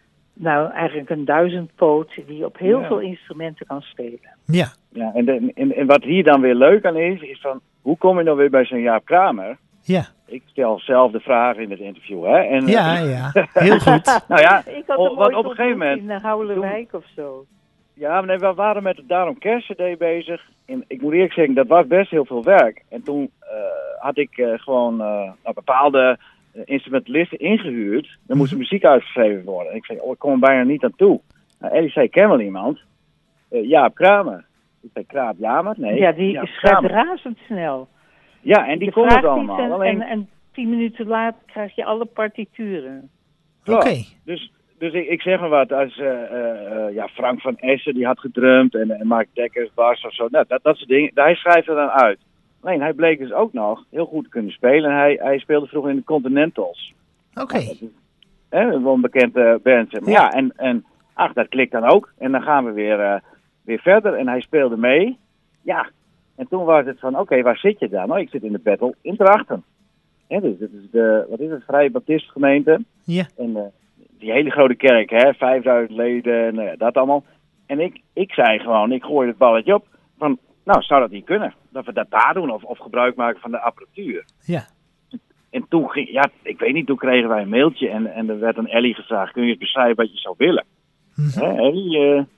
nou eigenlijk een duizendpoot die op heel Ja. veel instrumenten kan spelen. Ja. Ja, en, de, en, en wat hier dan weer leuk aan is, is van, hoe kom je nou weer bij zo'n Jaap Kramer? Ja. Ik stel zelf de vraag in het interview, hè? En, Ja, ja. Heel goed. nou ja, Ik had o- hem wat ooit op een gegeven ontmoet moment... in uh, Houwelwijk of zo. Ja, maar nee, we waren met het Daarom Kerst C D bezig. En ik moet eerlijk zeggen, dat was best heel veel werk. En toen uh, had ik uh, gewoon uh, nou, bepaalde uh, instrumentalisten ingehuurd. Er moest muziek uitgeschreven worden. En ik zei, oh, ik kom er bijna niet aan toe. Nou, Ellie zei, ken wel iemand? Uh, Jaap Kramer. Ik zei, Kraap Jamer? Nee. Ja, die Jaap schrijft Kramer. razendsnel. Ja, en die Je kon het vraagt allemaal. iets en, Alleen, en, en tien minuten later krijg je alle partituren. Oké. okay. Dus, dus ik, ik zeg maar wat, als uh, uh, ja, Frank van Essen die had gedrumd en, en Mark Dekkers, Bas of zo, nou, dat, dat soort dingen, hij schrijft er dan uit. Alleen hij bleek dus ook nog heel goed te kunnen spelen en hij, hij speelde vroeger in de Continentals. Oké. Okay. Hè, wel een bekende band. Zeg maar. Ja, en, en ach, dat klikt dan ook. En dan gaan we weer, uh, weer verder en hij speelde mee. Ja, en toen was het van, oké, okay, waar zit je dan? Nou, ik zit in de battle in Drachten. Hè, dus dit is de, wat is het, Vrije Baptistengemeente. Ja. En uh, die hele grote kerk, hè, vijfduizend leden en uh, dat allemaal. En ik, ik zei gewoon, ik gooi het balletje op van, nou, zou dat niet kunnen? Dat we dat daar doen of, of gebruik maken van de apparatuur. Ja. En toen ging, ja, ik weet niet, toen kregen wij een mailtje en, en er werd aan Ellie gevraagd, kun je eens beschrijven wat je zou willen? Mm-hmm. Hè, Ellie, uh, uh,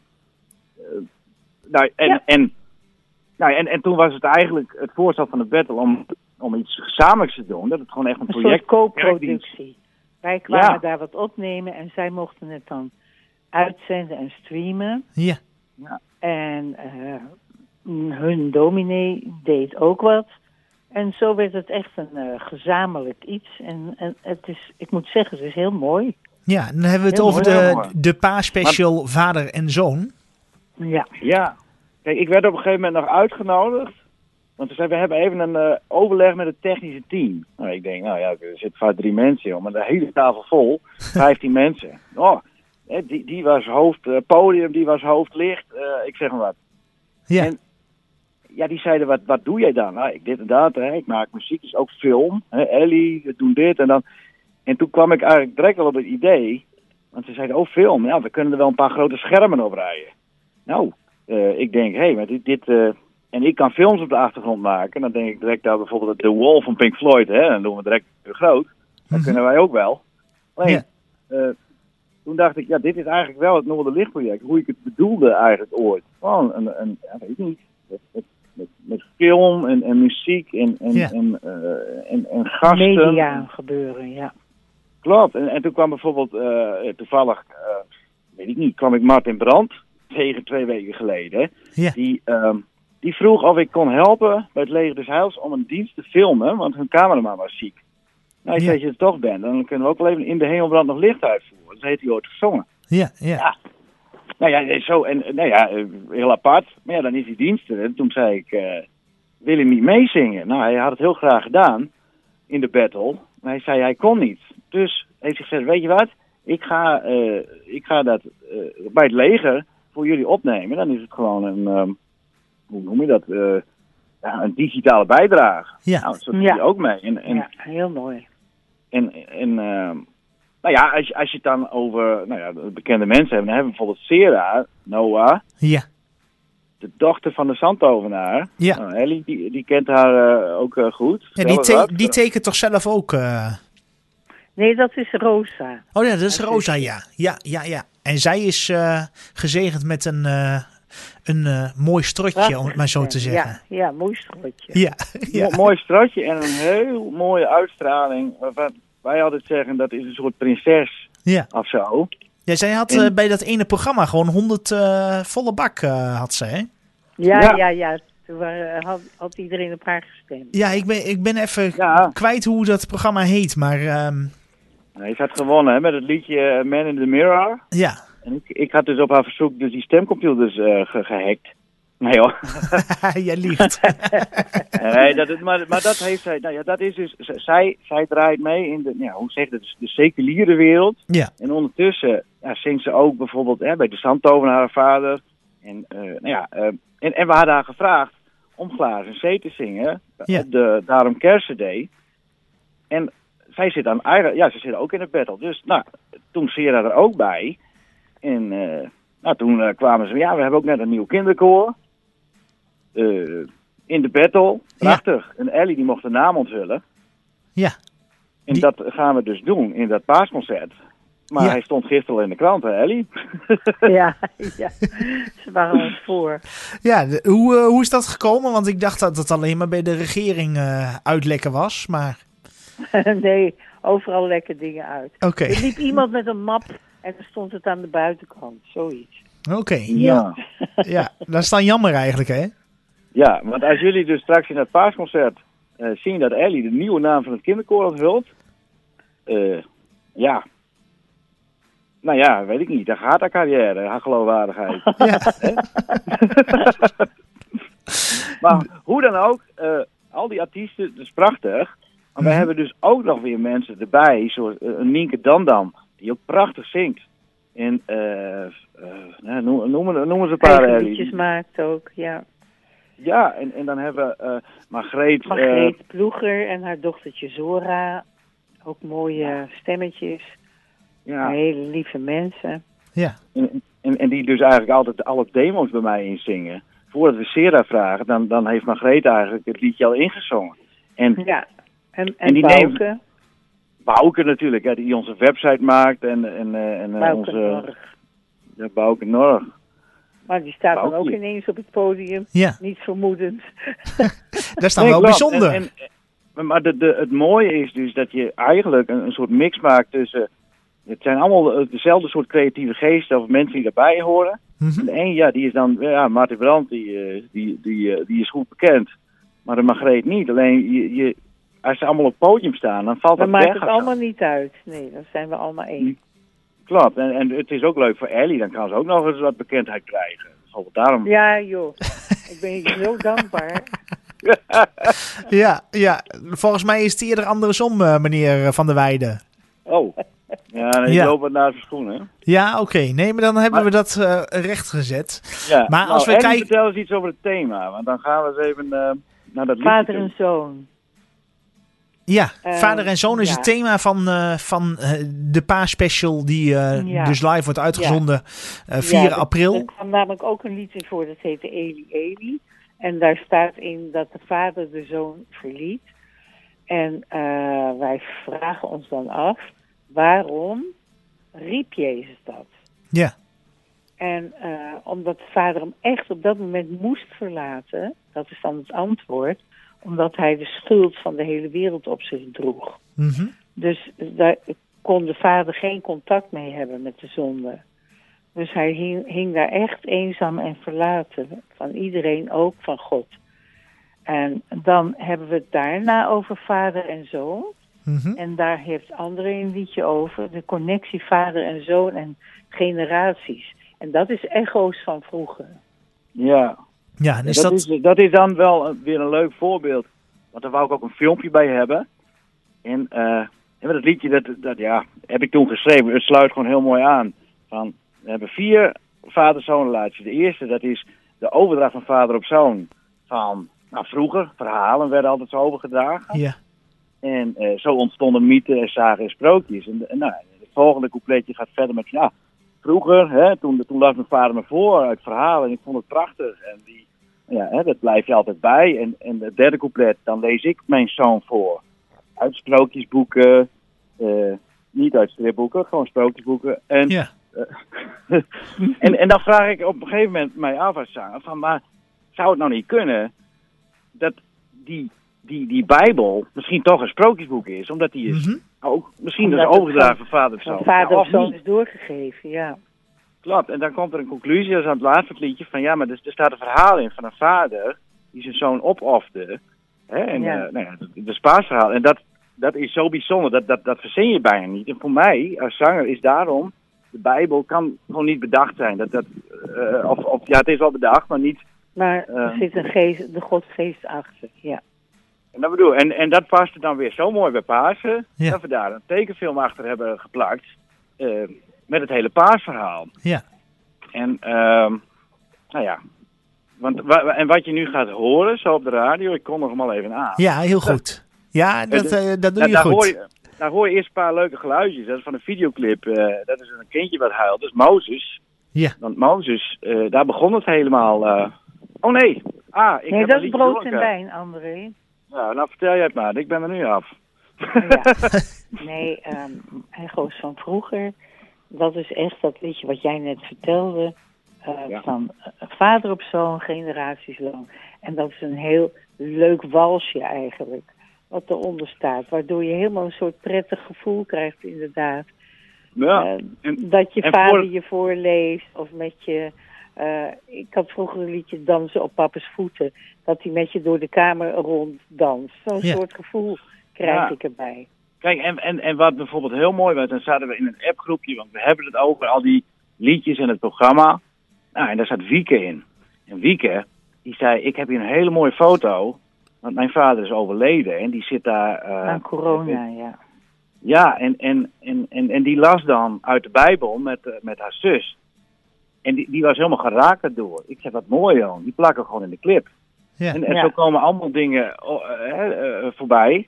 nou, en, Ja. en, nou, en, en toen was het eigenlijk het voorstel van de battle om, om iets gezamenlijks te doen. Dat het gewoon echt een Een project soort co-productie. Wij kwamen Ja. daar wat opnemen en zij mochten het dan uitzenden en streamen. Ja. En uh, hun dominee deed ook wat. En zo werd het echt een uh, gezamenlijk iets. En, en het is, ik moet zeggen, het is heel mooi. Ja, dan hebben we het Heel over mooi, heel de, mooi. de pa-special vader en zoon. Ja. Ja, kijk, ik werd op een gegeven moment nog uitgenodigd. Want ze zei, we hebben even een uh, overleg met het technische team. Nou, ik denk, nou ja, er zitten vaak drie mensen, joh, maar de hele tafel vol, vijftien mensen. Oh, hè, die, die was hoofd uh, podium, die was hoofdlicht, uh, ik zeg maar wat. Ja. En ja, die zeiden, wat, wat doe jij dan? Nou, ik dit en dat, hè, ik maak muziek, is ook film. Hè, Ellie, we doen dit en dan. En toen kwam ik eigenlijk direct wel op het idee, want ze zeiden, oh film, ja, we kunnen er wel een paar grote schermen op rijden. Nou, uh, ik denk, hé, hey, maar dit... dit uh, en ik kan films op de achtergrond maken. Dan denk ik direct aan bijvoorbeeld The Wall van Pink Floyd. Hè? Dan doen we direct groot. Dat Mm-hmm. kunnen wij ook wel. Alleen, Ja. uh, toen dacht ik, ja, dit is eigenlijk wel het Noorderlichtproject. Hoe ik het bedoelde eigenlijk ooit. Gewoon een, een ja, weet ik niet. Met, met, met, met film en, en muziek en, en, Ja. en, uh, en, en gasten. Media gebeuren, ja. Klopt. En, en toen kwam bijvoorbeeld, uh, toevallig, uh, weet ik niet, kwam ik Martin Brandt tegen twee weken geleden. Ja. Die... Um, Die vroeg of ik kon helpen bij het Leger des Heils om een dienst te filmen, want hun cameraman was ziek. Nou, ik Ja. zei, als je er toch bent, dan kunnen we ook wel even In de Hemelbrand nog licht uitvoeren. Dat heeft hij ooit gezongen. Ja, ja. Ja. Nou ja, zo, en nou ja, heel apart. Maar ja, dan is die dienst er. En toen zei ik, uh, wil je niet meezingen? Nou, hij had het heel graag gedaan in de battle. Maar hij zei, hij kon niet. Dus heeft hij gezegd, weet je wat? Ik ga, uh, ik ga dat uh, bij het leger voor jullie opnemen. Dan is het gewoon een... Um, hoe noem je dat, uh, ja, een digitale bijdrage. Ja. Nou, zo doe Ja. je ook mee. En, en, Ja, heel mooi. en, en uh, nou ja, als je, als je het dan over nou ja, de bekende mensen hebt, dan hebben we bijvoorbeeld Sarah, Noah, Ja. de dochter van de Zandtovenaar. Ja. Nou, Ellie, die, die kent haar uh, ook uh, goed. Ja, die, Vertel eens te- wat. die tekent toch zelf ook... Uh... Nee, dat is Rosa. Oh ja, dat is Dat Rosa, is- ja. Ja, ja, ja. En zij is uh, gezegend met een, uh, een uh, mooi strotje, om het maar zo te zeggen. Ja, ja, mooi strootje. Ja, ja. Mo- mooi strotje en een heel mooie uitstraling. Waarvan wij altijd zeggen, dat is een soort prinses Ja. of zo. Ja, zij had En- uh, bij dat ene programma gewoon honderd uh, volle bak uh, had ze, hè? Ja, Ja. ja, ja. Toen waren, had, had iedereen op haar gestemd. Ja, ik ben, ik ben even Ja. kwijt hoe dat programma heet, maar ehm, Nee, ze had gewonnen hè, met het liedje eh, Man in the Mirror. ja. En ik, ik had dus op haar verzoek dus die stemcomputers eh ge- gehackt. Nee hoor. Jij liegt. nee, dat, is- maar, maar dat heeft zij. Nou ja, dat is dus. z- Zij, zij draait mee in de. Ja, hoe zeg je dat? De seculiere wereld. Ja. En ondertussen ja, zingt ze ook bijvoorbeeld hè, bij de Zandtovenaar haar vader. En, eh, nou ja, eh, en, en we hadden haar gevraagd om Glazen Zee te zingen. Ja. Op de Daarom Kerstcd. En zij zit dan eigenlijk. Ja, ze zit ook in de battle. Dus nou, toen Sera er ook bij. En eh, nou, toen eh, kwamen ze. Ja, we hebben ook net een nieuw kinderkoor. Eh, in de battle. Prachtig. En Ellie die mocht de naam onthullen. Ja. En Die- dat gaan we dus doen in dat paasconcert. Maar Ja. hij stond gisteren al in de krant, hè, Ellie? Ja, ja, ze waren ons voor. Ja, de- hoe, eh, hoe is dat gekomen? Want ik dacht dat het alleen maar bij de regering eh, uitlekken was, maar Nee, overal lekker dingen uit. oké. Er liep iemand met een map en dan stond het aan de buitenkant, zoiets. Oké, Ja. ja, dat is dan jammer eigenlijk, hè? Ja, want als jullie dus straks in het paasconcert eh, zien dat Ellie de nieuwe naam van het kinderkoor onthult. eh ja. Nou ja, weet ik niet. Daar gaat haar carrière, haar geloofwaardigheid. Ja. Maar hoe dan ook, eh, al die artiesten, dat is prachtig. Maar wij Mhm. hebben dus ook nog weer mensen erbij, zoals eh, een Nienke Dandam, die ook prachtig zingt. En eh eh, nou, noem, noemen, noemen ze een paar, Eigen Ellie. liedjes maakt ook, ja. Ja, en, en dan hebben we eh Margreet. eh, Margreet Ploeger en haar dochtertje Zora. Ook mooie stemmetjes. ja, Hele lieve mensen. Ja, en, en, en die dus eigenlijk altijd alle demo's bij mij inzingen. Voordat we Sera vragen, dan, dan heeft Margreet eigenlijk het liedje al ingezongen. En Ja, en, en, En die Bouke. Bouke natuurlijk, hè, die onze website maakt. En, en, eh, en eh, Bouke onze... Norg. Ja, Bouke Norg. Maar die staat dan Bouke. ook ineens op het podium. ja. Niet vermoedend. Dat is dan Nee, wel klopt. bijzonder. En, en, maar de, de, het mooie is dus dat je eigenlijk een, een soort mix maakt tussen... Het zijn allemaal dezelfde soort creatieve geesten of mensen die daarbij horen. Mhm. En de een, ja, die is dan... Ja, Martin Brandt, die, eh, die, die, eh, die is goed bekend. Maar de Margreet niet. Alleen, je, je, als ze allemaal op het podium staan, dan valt Dat dat maakt weg. het of zo. allemaal niet uit. Nee, dan zijn we allemaal één. Klopt. En, en het is ook leuk voor Ellie. Dan kan ze ook nog eens wat bekendheid krijgen. Bijvoorbeeld daarom... Ja, joh. Ik ben je zo dankbaar. Ja, ja, volgens mij is het eerder andersom, eh, meneer Van der Weijden. Oh. Ja, nee, ik Ja. loop wat naar zijn schoenen. Ja, oké. Nee, maar dan hebben Maar- we dat eh rechtgezet. Ja. Maar als we nou, Ellie, kijken- vertel eens iets over het thema. Want dan gaan we eens even eh, naar dat liedje Vader toe. en zoon. Ja, Eh, Vader en Zoon is ja. het thema van, eh, van eh, de Paasspecial die eh, Ja. dus live wordt uitgezonden eh, vier Ja, er- april. Er kwam namelijk ook een lied in voor, dat heette Eli Eli. En daar staat in dat de vader de zoon verliet. En eh, wij vragen ons dan af, waarom riep Jezus dat? Ja, En eh, omdat de vader hem echt op dat moment moest verlaten, dat is dan het antwoord, omdat hij de schuld van de hele wereld op zich droeg. mhm. Dus daar kon de vader geen contact mee hebben met de zonde. Dus hij hing, hing daar echt eenzaam en verlaten. Van iedereen, ook van God. En dan hebben we het daarna over vader en zoon. Mhm. En daar heeft André een liedje over. De connectie vader en zoon en generaties. En dat is echo's van vroeger. Ja. Ja, en is dat, dat... is, dat is dan wel een- weer een leuk voorbeeld. Want daar wou ik ook een filmpje bij hebben. En, eh, en dat liedje, dat, dat ja, heb ik toen geschreven. Het sluit gewoon heel mooi aan. Van, we hebben vier vader-zoon-relaties. De eerste, dat is de overdracht van vader op zoon. Van, nou vroeger, verhalen werden altijd zo overgedragen. Ja, En eh, zo ontstonden mythen en zagen en sprookjes. En, en nou, het volgende coupletje gaat verder met, ja, vroeger, hè, toen, toen las mijn vader me voor uit verhalen en ik vond het prachtig. En die, ja, hè, dat blijf je altijd bij. En, en het derde couplet, dan lees ik mijn zoon voor. Uit sprookjesboeken, eh, niet uit stripboeken, gewoon sprookjesboeken. En, ja. en, en dan vraag ik op een gegeven moment mij af als zanger, van, maar zou het nou niet kunnen dat die, die, die Bijbel misschien toch een sprookjesboek is? Omdat die is Mhm. ook misschien Omdat dus het overgedragen van- van vader op Van zoon. vader Ja, of of zoon niet. is doorgegeven, ja. Klopt, en dan komt er een conclusie, dat is aan het laatste het liedje, van ja, maar er, er staat een verhaal in van een vader die zijn zoon opofferde. Hè? En Ja. uh, nou ja, dat is paasverhaal. En dat, dat is zo bijzonder, dat, dat, dat verzin je bijna niet. En voor mij, als zanger, is daarom, de Bijbel kan gewoon niet bedacht zijn. Dat, dat, uh, of, of, ja, het is wel bedacht, maar niet... Maar Uh, er zit een geest, de Godgeest achter, ja. En dat bedoel, en, en dat paste dan weer zo mooi bij Pasen, Ja. dat we daar een tekenfilm achter hebben geplakt, uh, met het hele paasverhaal. Ja. En, uh, nou ja, want, wa- en wat je nu gaat horen, zo op de radio, ik kondig hem al even aan. Ja, heel goed. Ja, dat, uh, dat doe Da- je daar goed. Hoor je, daar hoor je eerst een paar leuke geluidjes. Dat is van een videoclip, uh, dat is een kindje wat huilt, dat is Mozes. Ja. Want Mozes, uh, daar begon het helemaal... Uh, oh nee, ah, ik Nee, heb dat een is liedje brood en doorgekeken. wijn, André. Ja, nou vertel jij het maar, ik ben er nu af. Ja. Nee, um, echo's van vroeger. Dat is echt dat liedje wat jij net vertelde. Uh, Ja. Van uh, vader op zoon, generaties lang. En dat is een heel leuk walsje eigenlijk. Wat eronder staat. Waardoor je helemaal een soort prettig gevoel krijgt inderdaad. Ja, Uh, en- dat je en vader voor- je voorleest. Of met je... Uh, ik had vroeger een liedje Dansen op papa's voeten. Dat hij met je door de kamer rond danst. Zo'n Ja. soort gevoel krijg Ja. ik erbij. Kijk, en, en, en wat bijvoorbeeld heel mooi was, dan zaten we in een appgroepje, want we hebben het over al die liedjes en het programma. Nou, en daar zat Wieke in. En Wieke, die zei, ik heb hier een hele mooie foto, want mijn vader is overleden en die zit daar... Uh, Aan corona, ja. Ja, en, en, en, en, en die las dan uit de Bijbel met, uh, met haar zus. En die, die was helemaal geraakt door. Ik zei, wat mooi joh, die plakken gewoon in de clip. Ja. En, en Ja. zo komen allemaal dingen uh, uh, uh, voorbij.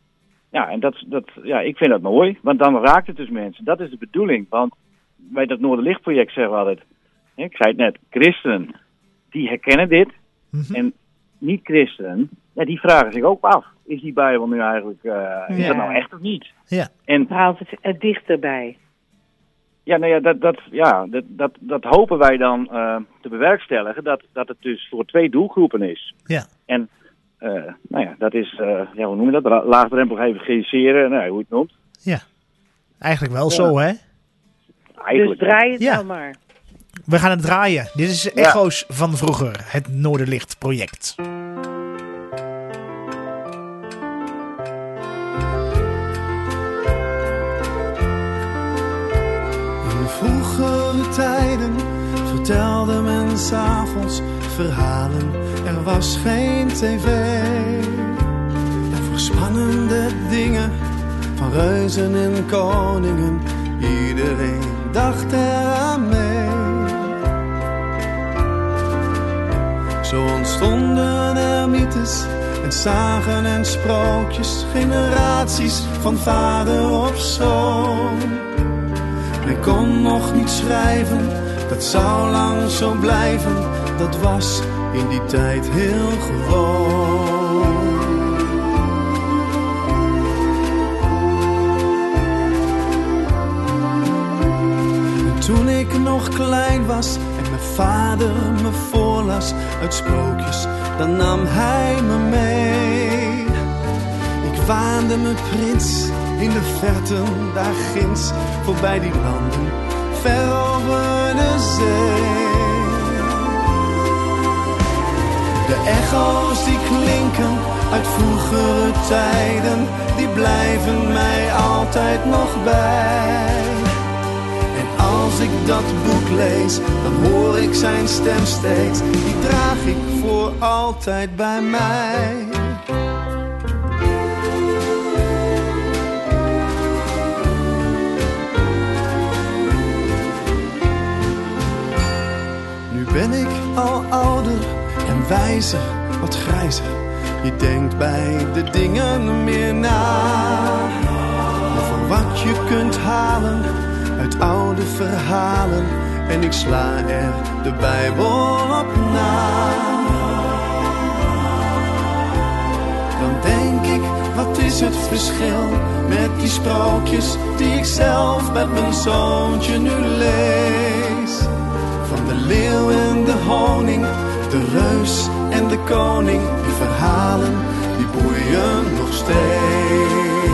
Ja, en dat, dat, ja, ik vind dat mooi, want dan raakt het dus mensen. Dat is de bedoeling, want bij dat Noorderlichtproject zeggen we altijd, hè, ik zei het net, christenen, die herkennen dit. Mhm. En niet-christenen, ja, die vragen zich ook af, is die Bijbel nu eigenlijk, uh, is Ja. dat nou echt of niet? Ja. En Het haalt het er dichterbij. ja, nou ja, dat, dat, ja dat, dat, dat hopen wij dan uh, te bewerkstelligen, dat, dat het dus voor twee doelgroepen is. Ja. En uh, nou ja, dat is, uh, ja, hoe noem je dat, La- laagdrempelig evangeliseren, nou, hoe je het noemt. Ja. Eigenlijk wel zo, hè? Eigenlijk. Dus draai het Ja. nou maar. We gaan het draaien. Dit is Ja. Echo's van vroeger. Het Noorderlicht project. In vroegere tijden vertelde men 's avonds verhalen. Er was geen tv. En voor spannende dingen van reuzen en koningen. Iedereen dacht eraan mee. Zo ontstonden er mythes en sagen en sprookjes. Generaties van vader op zoon. Men kon nog niet schrijven, dat zou lang zo blijven. Dat was in die tijd heel gewoon. En toen ik nog klein was en mijn vader me voorlas uit sprookjes, dan nam hij me mee. Ik waande me prins in de verten, daar ginds, voorbij die landen, ver over de zee. De echo's die klinken uit vroegere tijden, die blijven mij altijd nog bij. En als ik dat boek lees, dan hoor ik zijn stem steeds, die draag ik voor altijd bij mij. Ben ik al ouder en wijzer, wat grijzer. Je denkt bij de dingen meer na. Over wat je kunt halen uit oude verhalen. En ik sla er de Bijbel op na. Dan denk ik, wat is het verschil met die sprookjes die ik zelf met mijn zoontje nu lees. Van de leeuw en de honing, de reus en de koning. Die verhalen, die boeien nog steeds.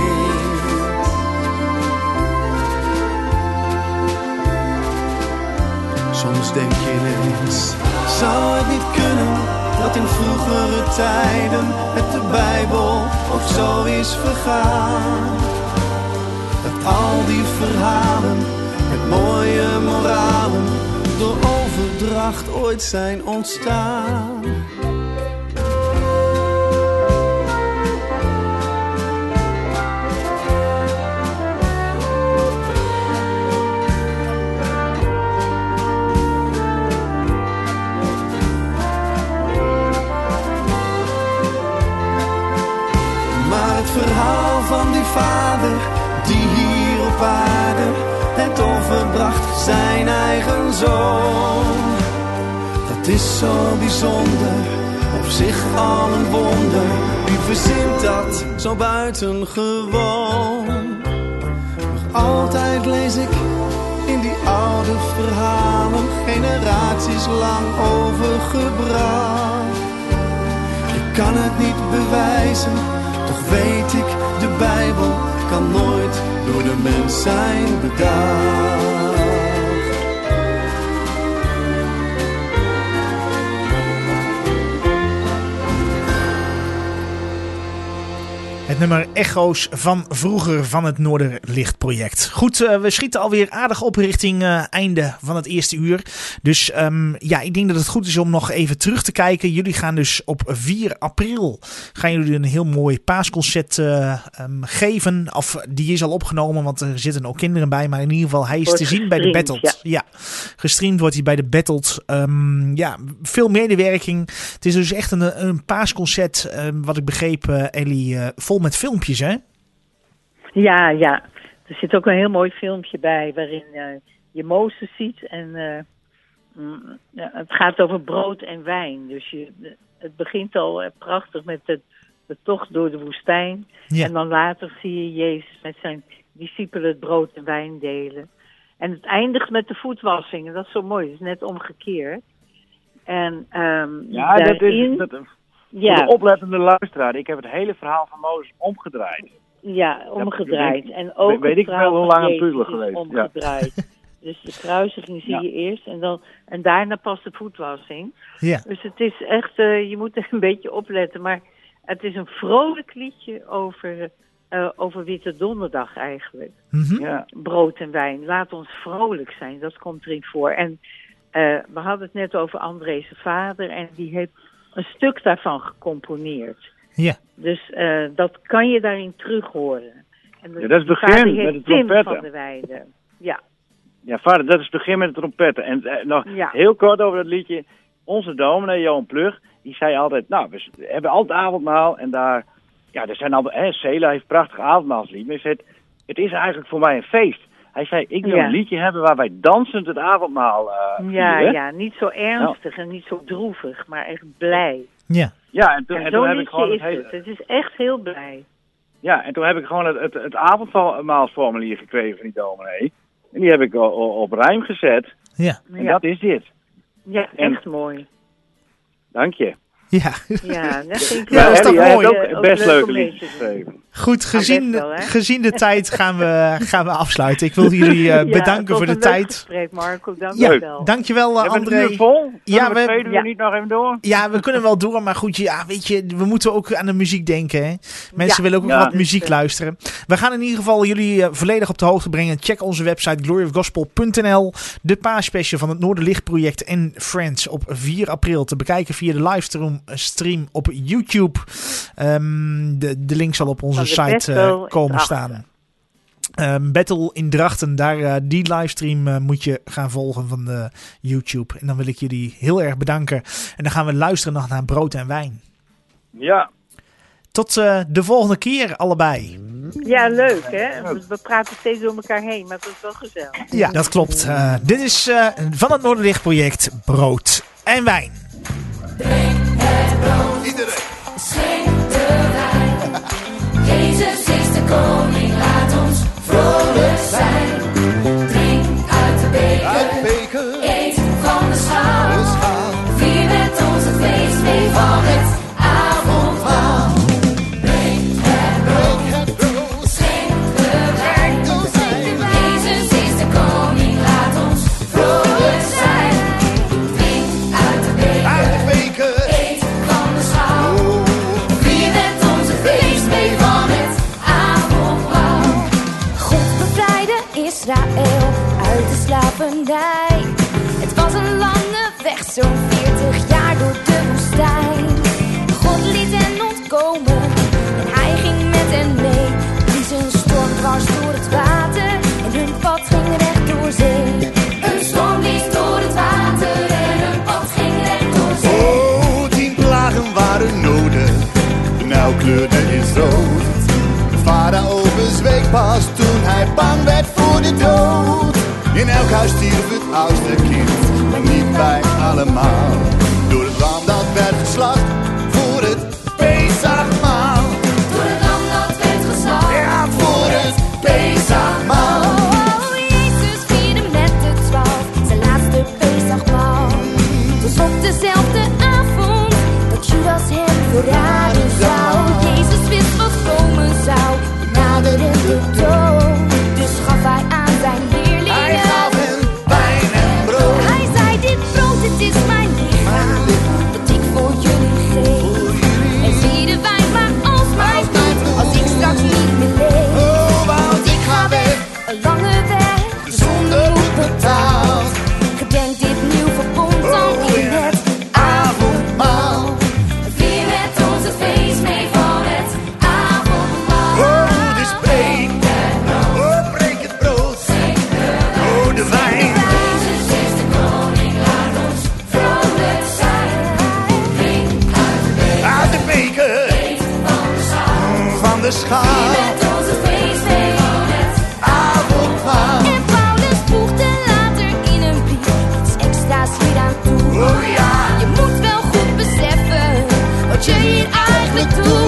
Soms denk je ineens, zou het niet kunnen dat in vroegere tijden met de Bijbel ook zo is vergaan. Dat al die verhalen met mooie moralen door overdracht ooit zijn ontstaan. Het verhaal van die vader die hier op aarde het overbracht zijn eigen zoon. Dat is zo bijzonder, op zich al een wonder. Wie verzint dat zo buitengewoon? Nog altijd lees ik in die oude verhalen, generaties lang overgebracht. Ik kan het niet bewijzen, toch weet ik, de Bijbel kan nooit door de mens zijn bedacht. Het nummer Echo's van vroeger van het Noorderlichtproject. Goed, uh, we schieten alweer aardig op richting uh, einde van het eerste uur. Dus um, ja, ik denk dat het goed is om nog even terug te kijken. Jullie gaan dus op vier april gaan jullie een heel mooi paasconcert uh, um, geven. Of die is al opgenomen, want er zitten ook kinderen bij. Maar in ieder geval, hij is wordt te zien bij de Battled. Ja. ja, gestreamd wordt hij bij de Battled. Um, ja, veel medewerking. Het is dus echt een, een paasconcert, um, wat ik begreep, uh, Ellie, uh, vol met filmpjes, hè? Ja, ja. Er zit ook een heel mooi filmpje bij waarin uh, je Mozes ziet. En uh, mm, ja, het gaat over brood en wijn. Dus je, het begint al uh, prachtig met de, de tocht door de woestijn. Ja. En dan later zie je Jezus met zijn discipelen het brood en wijn delen. En het eindigt met de voetwassing. En dat is zo mooi. Het is net omgekeerd. En um, ja, daarin... dat is... Dat, Ja. Voor de oplettende luisteraar, ik heb het hele verhaal van Mozes omgedraaid. Ja, omgedraaid. Dat, en ook weet, weet ik wel hoe lang een puzzel geweest. Omgedraaid. Ja. Dus de kruisiging zie ja. je eerst en, dan, en daarna pas de voetwassing. Ja. Dus het is echt, uh, je moet er een beetje opletten. Maar het is een vrolijk liedje over, uh, over Witte Donderdag eigenlijk. Mm-hmm. Ja. Brood en wijn. Laat ons vrolijk zijn, dat komt erin voor. En uh, we hadden het net over André's vader en die heeft een stuk daarvan gecomponeerd. Ja. Dus uh, dat kan je daarin terug horen. En de, ja, dat is het begin met de trompetten. van de Weide. Ja. Ja, vader, dat is het begin met de trompetten. En uh, nog ja. heel kort over dat liedje. Onze dominee, Johan Plug, die zei altijd, nou, we hebben altijd avondmaal. En daar, ja, er zijn altijd, hè, Sela heeft prachtig avondmaalslied. Maar hij zei, het is eigenlijk voor mij een feest. Hij zei, ik wil ja. een liedje hebben waar wij dansend het avondmaal uh, Ja, vieren. ja, niet zo ernstig nou. en niet zo droevig, maar echt blij. Ja. Ja, en toen, en en zo toen heb ik gewoon is het, hele... het. Het is echt heel blij. Ja, en toen heb ik gewoon het, het, het avondmaalsformulier gekregen van die dominee. En die heb ik op, op rijm gezet. Ja. En ja. dat is dit. Ja, en... echt mooi. Dank je. Ja, ja, dat vind ik ja, wel. dat is toch jij mooi. hebt ook best leuke liedjes geschreven. Goed, gezien, wel, gezien de tijd gaan we, gaan we afsluiten. Ik wil jullie uh, ja, bedanken voor de een tijd. Gesprek, Marco. Dank ja, je wel. dankjewel uh, André. Hebben we het uur vol? Ja, we we twee uur ja. niet nog even door? Ja, we kunnen wel door, maar goed, ja, weet je, we moeten ook aan de muziek denken. Hè? Mensen ja. willen ook ja. wat muziek luisteren. We gaan in ieder geval jullie uh, volledig op de hoogte brengen. Check onze website glory of gospel punt n l. De paasspecial van het Noorderlichtproject en Friends op vier april te bekijken via de livestream stream op YouTube. Um, de, de link zal op onze site uh, komen staan. Um, Battle in Drachten, daar, uh, die livestream uh, moet je gaan volgen van de YouTube. En dan wil ik jullie heel erg bedanken. En dan gaan we luisteren nog naar Brood en Wijn. Ja. Tot uh, de volgende keer allebei. Ja, leuk hè. We praten steeds door elkaar heen, maar het is wel gezellig. Ja, dat klopt. Uh, dit is uh, van het Noorderlichtproject Brood en Wijn. Drink het brood. Iedereen. Schenk de wijn. Jezus is de koning, laat ons vrolijk zijn. Drink uit de beker. Uit de beker. Eet van de schaal. De schaal. Vier met ons het feest mee van het avondmaal. Drink het brood. Drink het brood. Schenk de wijn. Jezus is de koning, laat ons vrolijk zijn. Drink uit de beker. Uit de beker. Eet van zo'n veertig jaar door de woestijn. God liet hen ontkomen en hij ging met hen mee. Blies een storm dwars door het water en hun pad ging recht door zee. Een storm blies door het water en hun pad ging recht door zee. Oh, tien plagen waren nodig, de nauw kleurde is rood. De farao bezweek pas toen hij bang werd voor de dood. In elk huis stierf het oudste kind, maar niet bij allemaal. Door het lam dat werd geslacht voor het Pesachmaal. Door het lam dat werd geslacht. Ja, voor het Pesachmaal. Oh, oh, Jezus vierde met de twaalf zijn laatste Pesachmaal. Het was op dezelfde avond dat Judas hem verraden zou. Jezus wist wat komen zou, naderende dood. Dus gaf hij aan zijn leerlingen. Hij gaf hen wijn en brood. Hij zei: dit brood, dit is mijn lichaam, dat ik voor jullie geef. En zie de wijn maar als mijn bloed, als ik straks niet meer leef. Oh, want ik ga weg, Een lange weg, de zonde moet betaald. gedenk dit nieuw verbond dan Oh, in ja. het Avondmaal. vier met ons het feest mee van het avondmaal. Oh, dus breek, oh, breek het brood. Oh, de wijn. Jezus is de koning, laat ons vrolijk zijn. Drink uit de beker, Uit de beker, eet van de schaal. van de Vier schaal. met ons het feest mee van het Avondmaal. En Paulus voegde later in een brief iets extra's hieraan toe. Oh ja. Je moet wel goed beseffen wat je hier eigenlijk doet.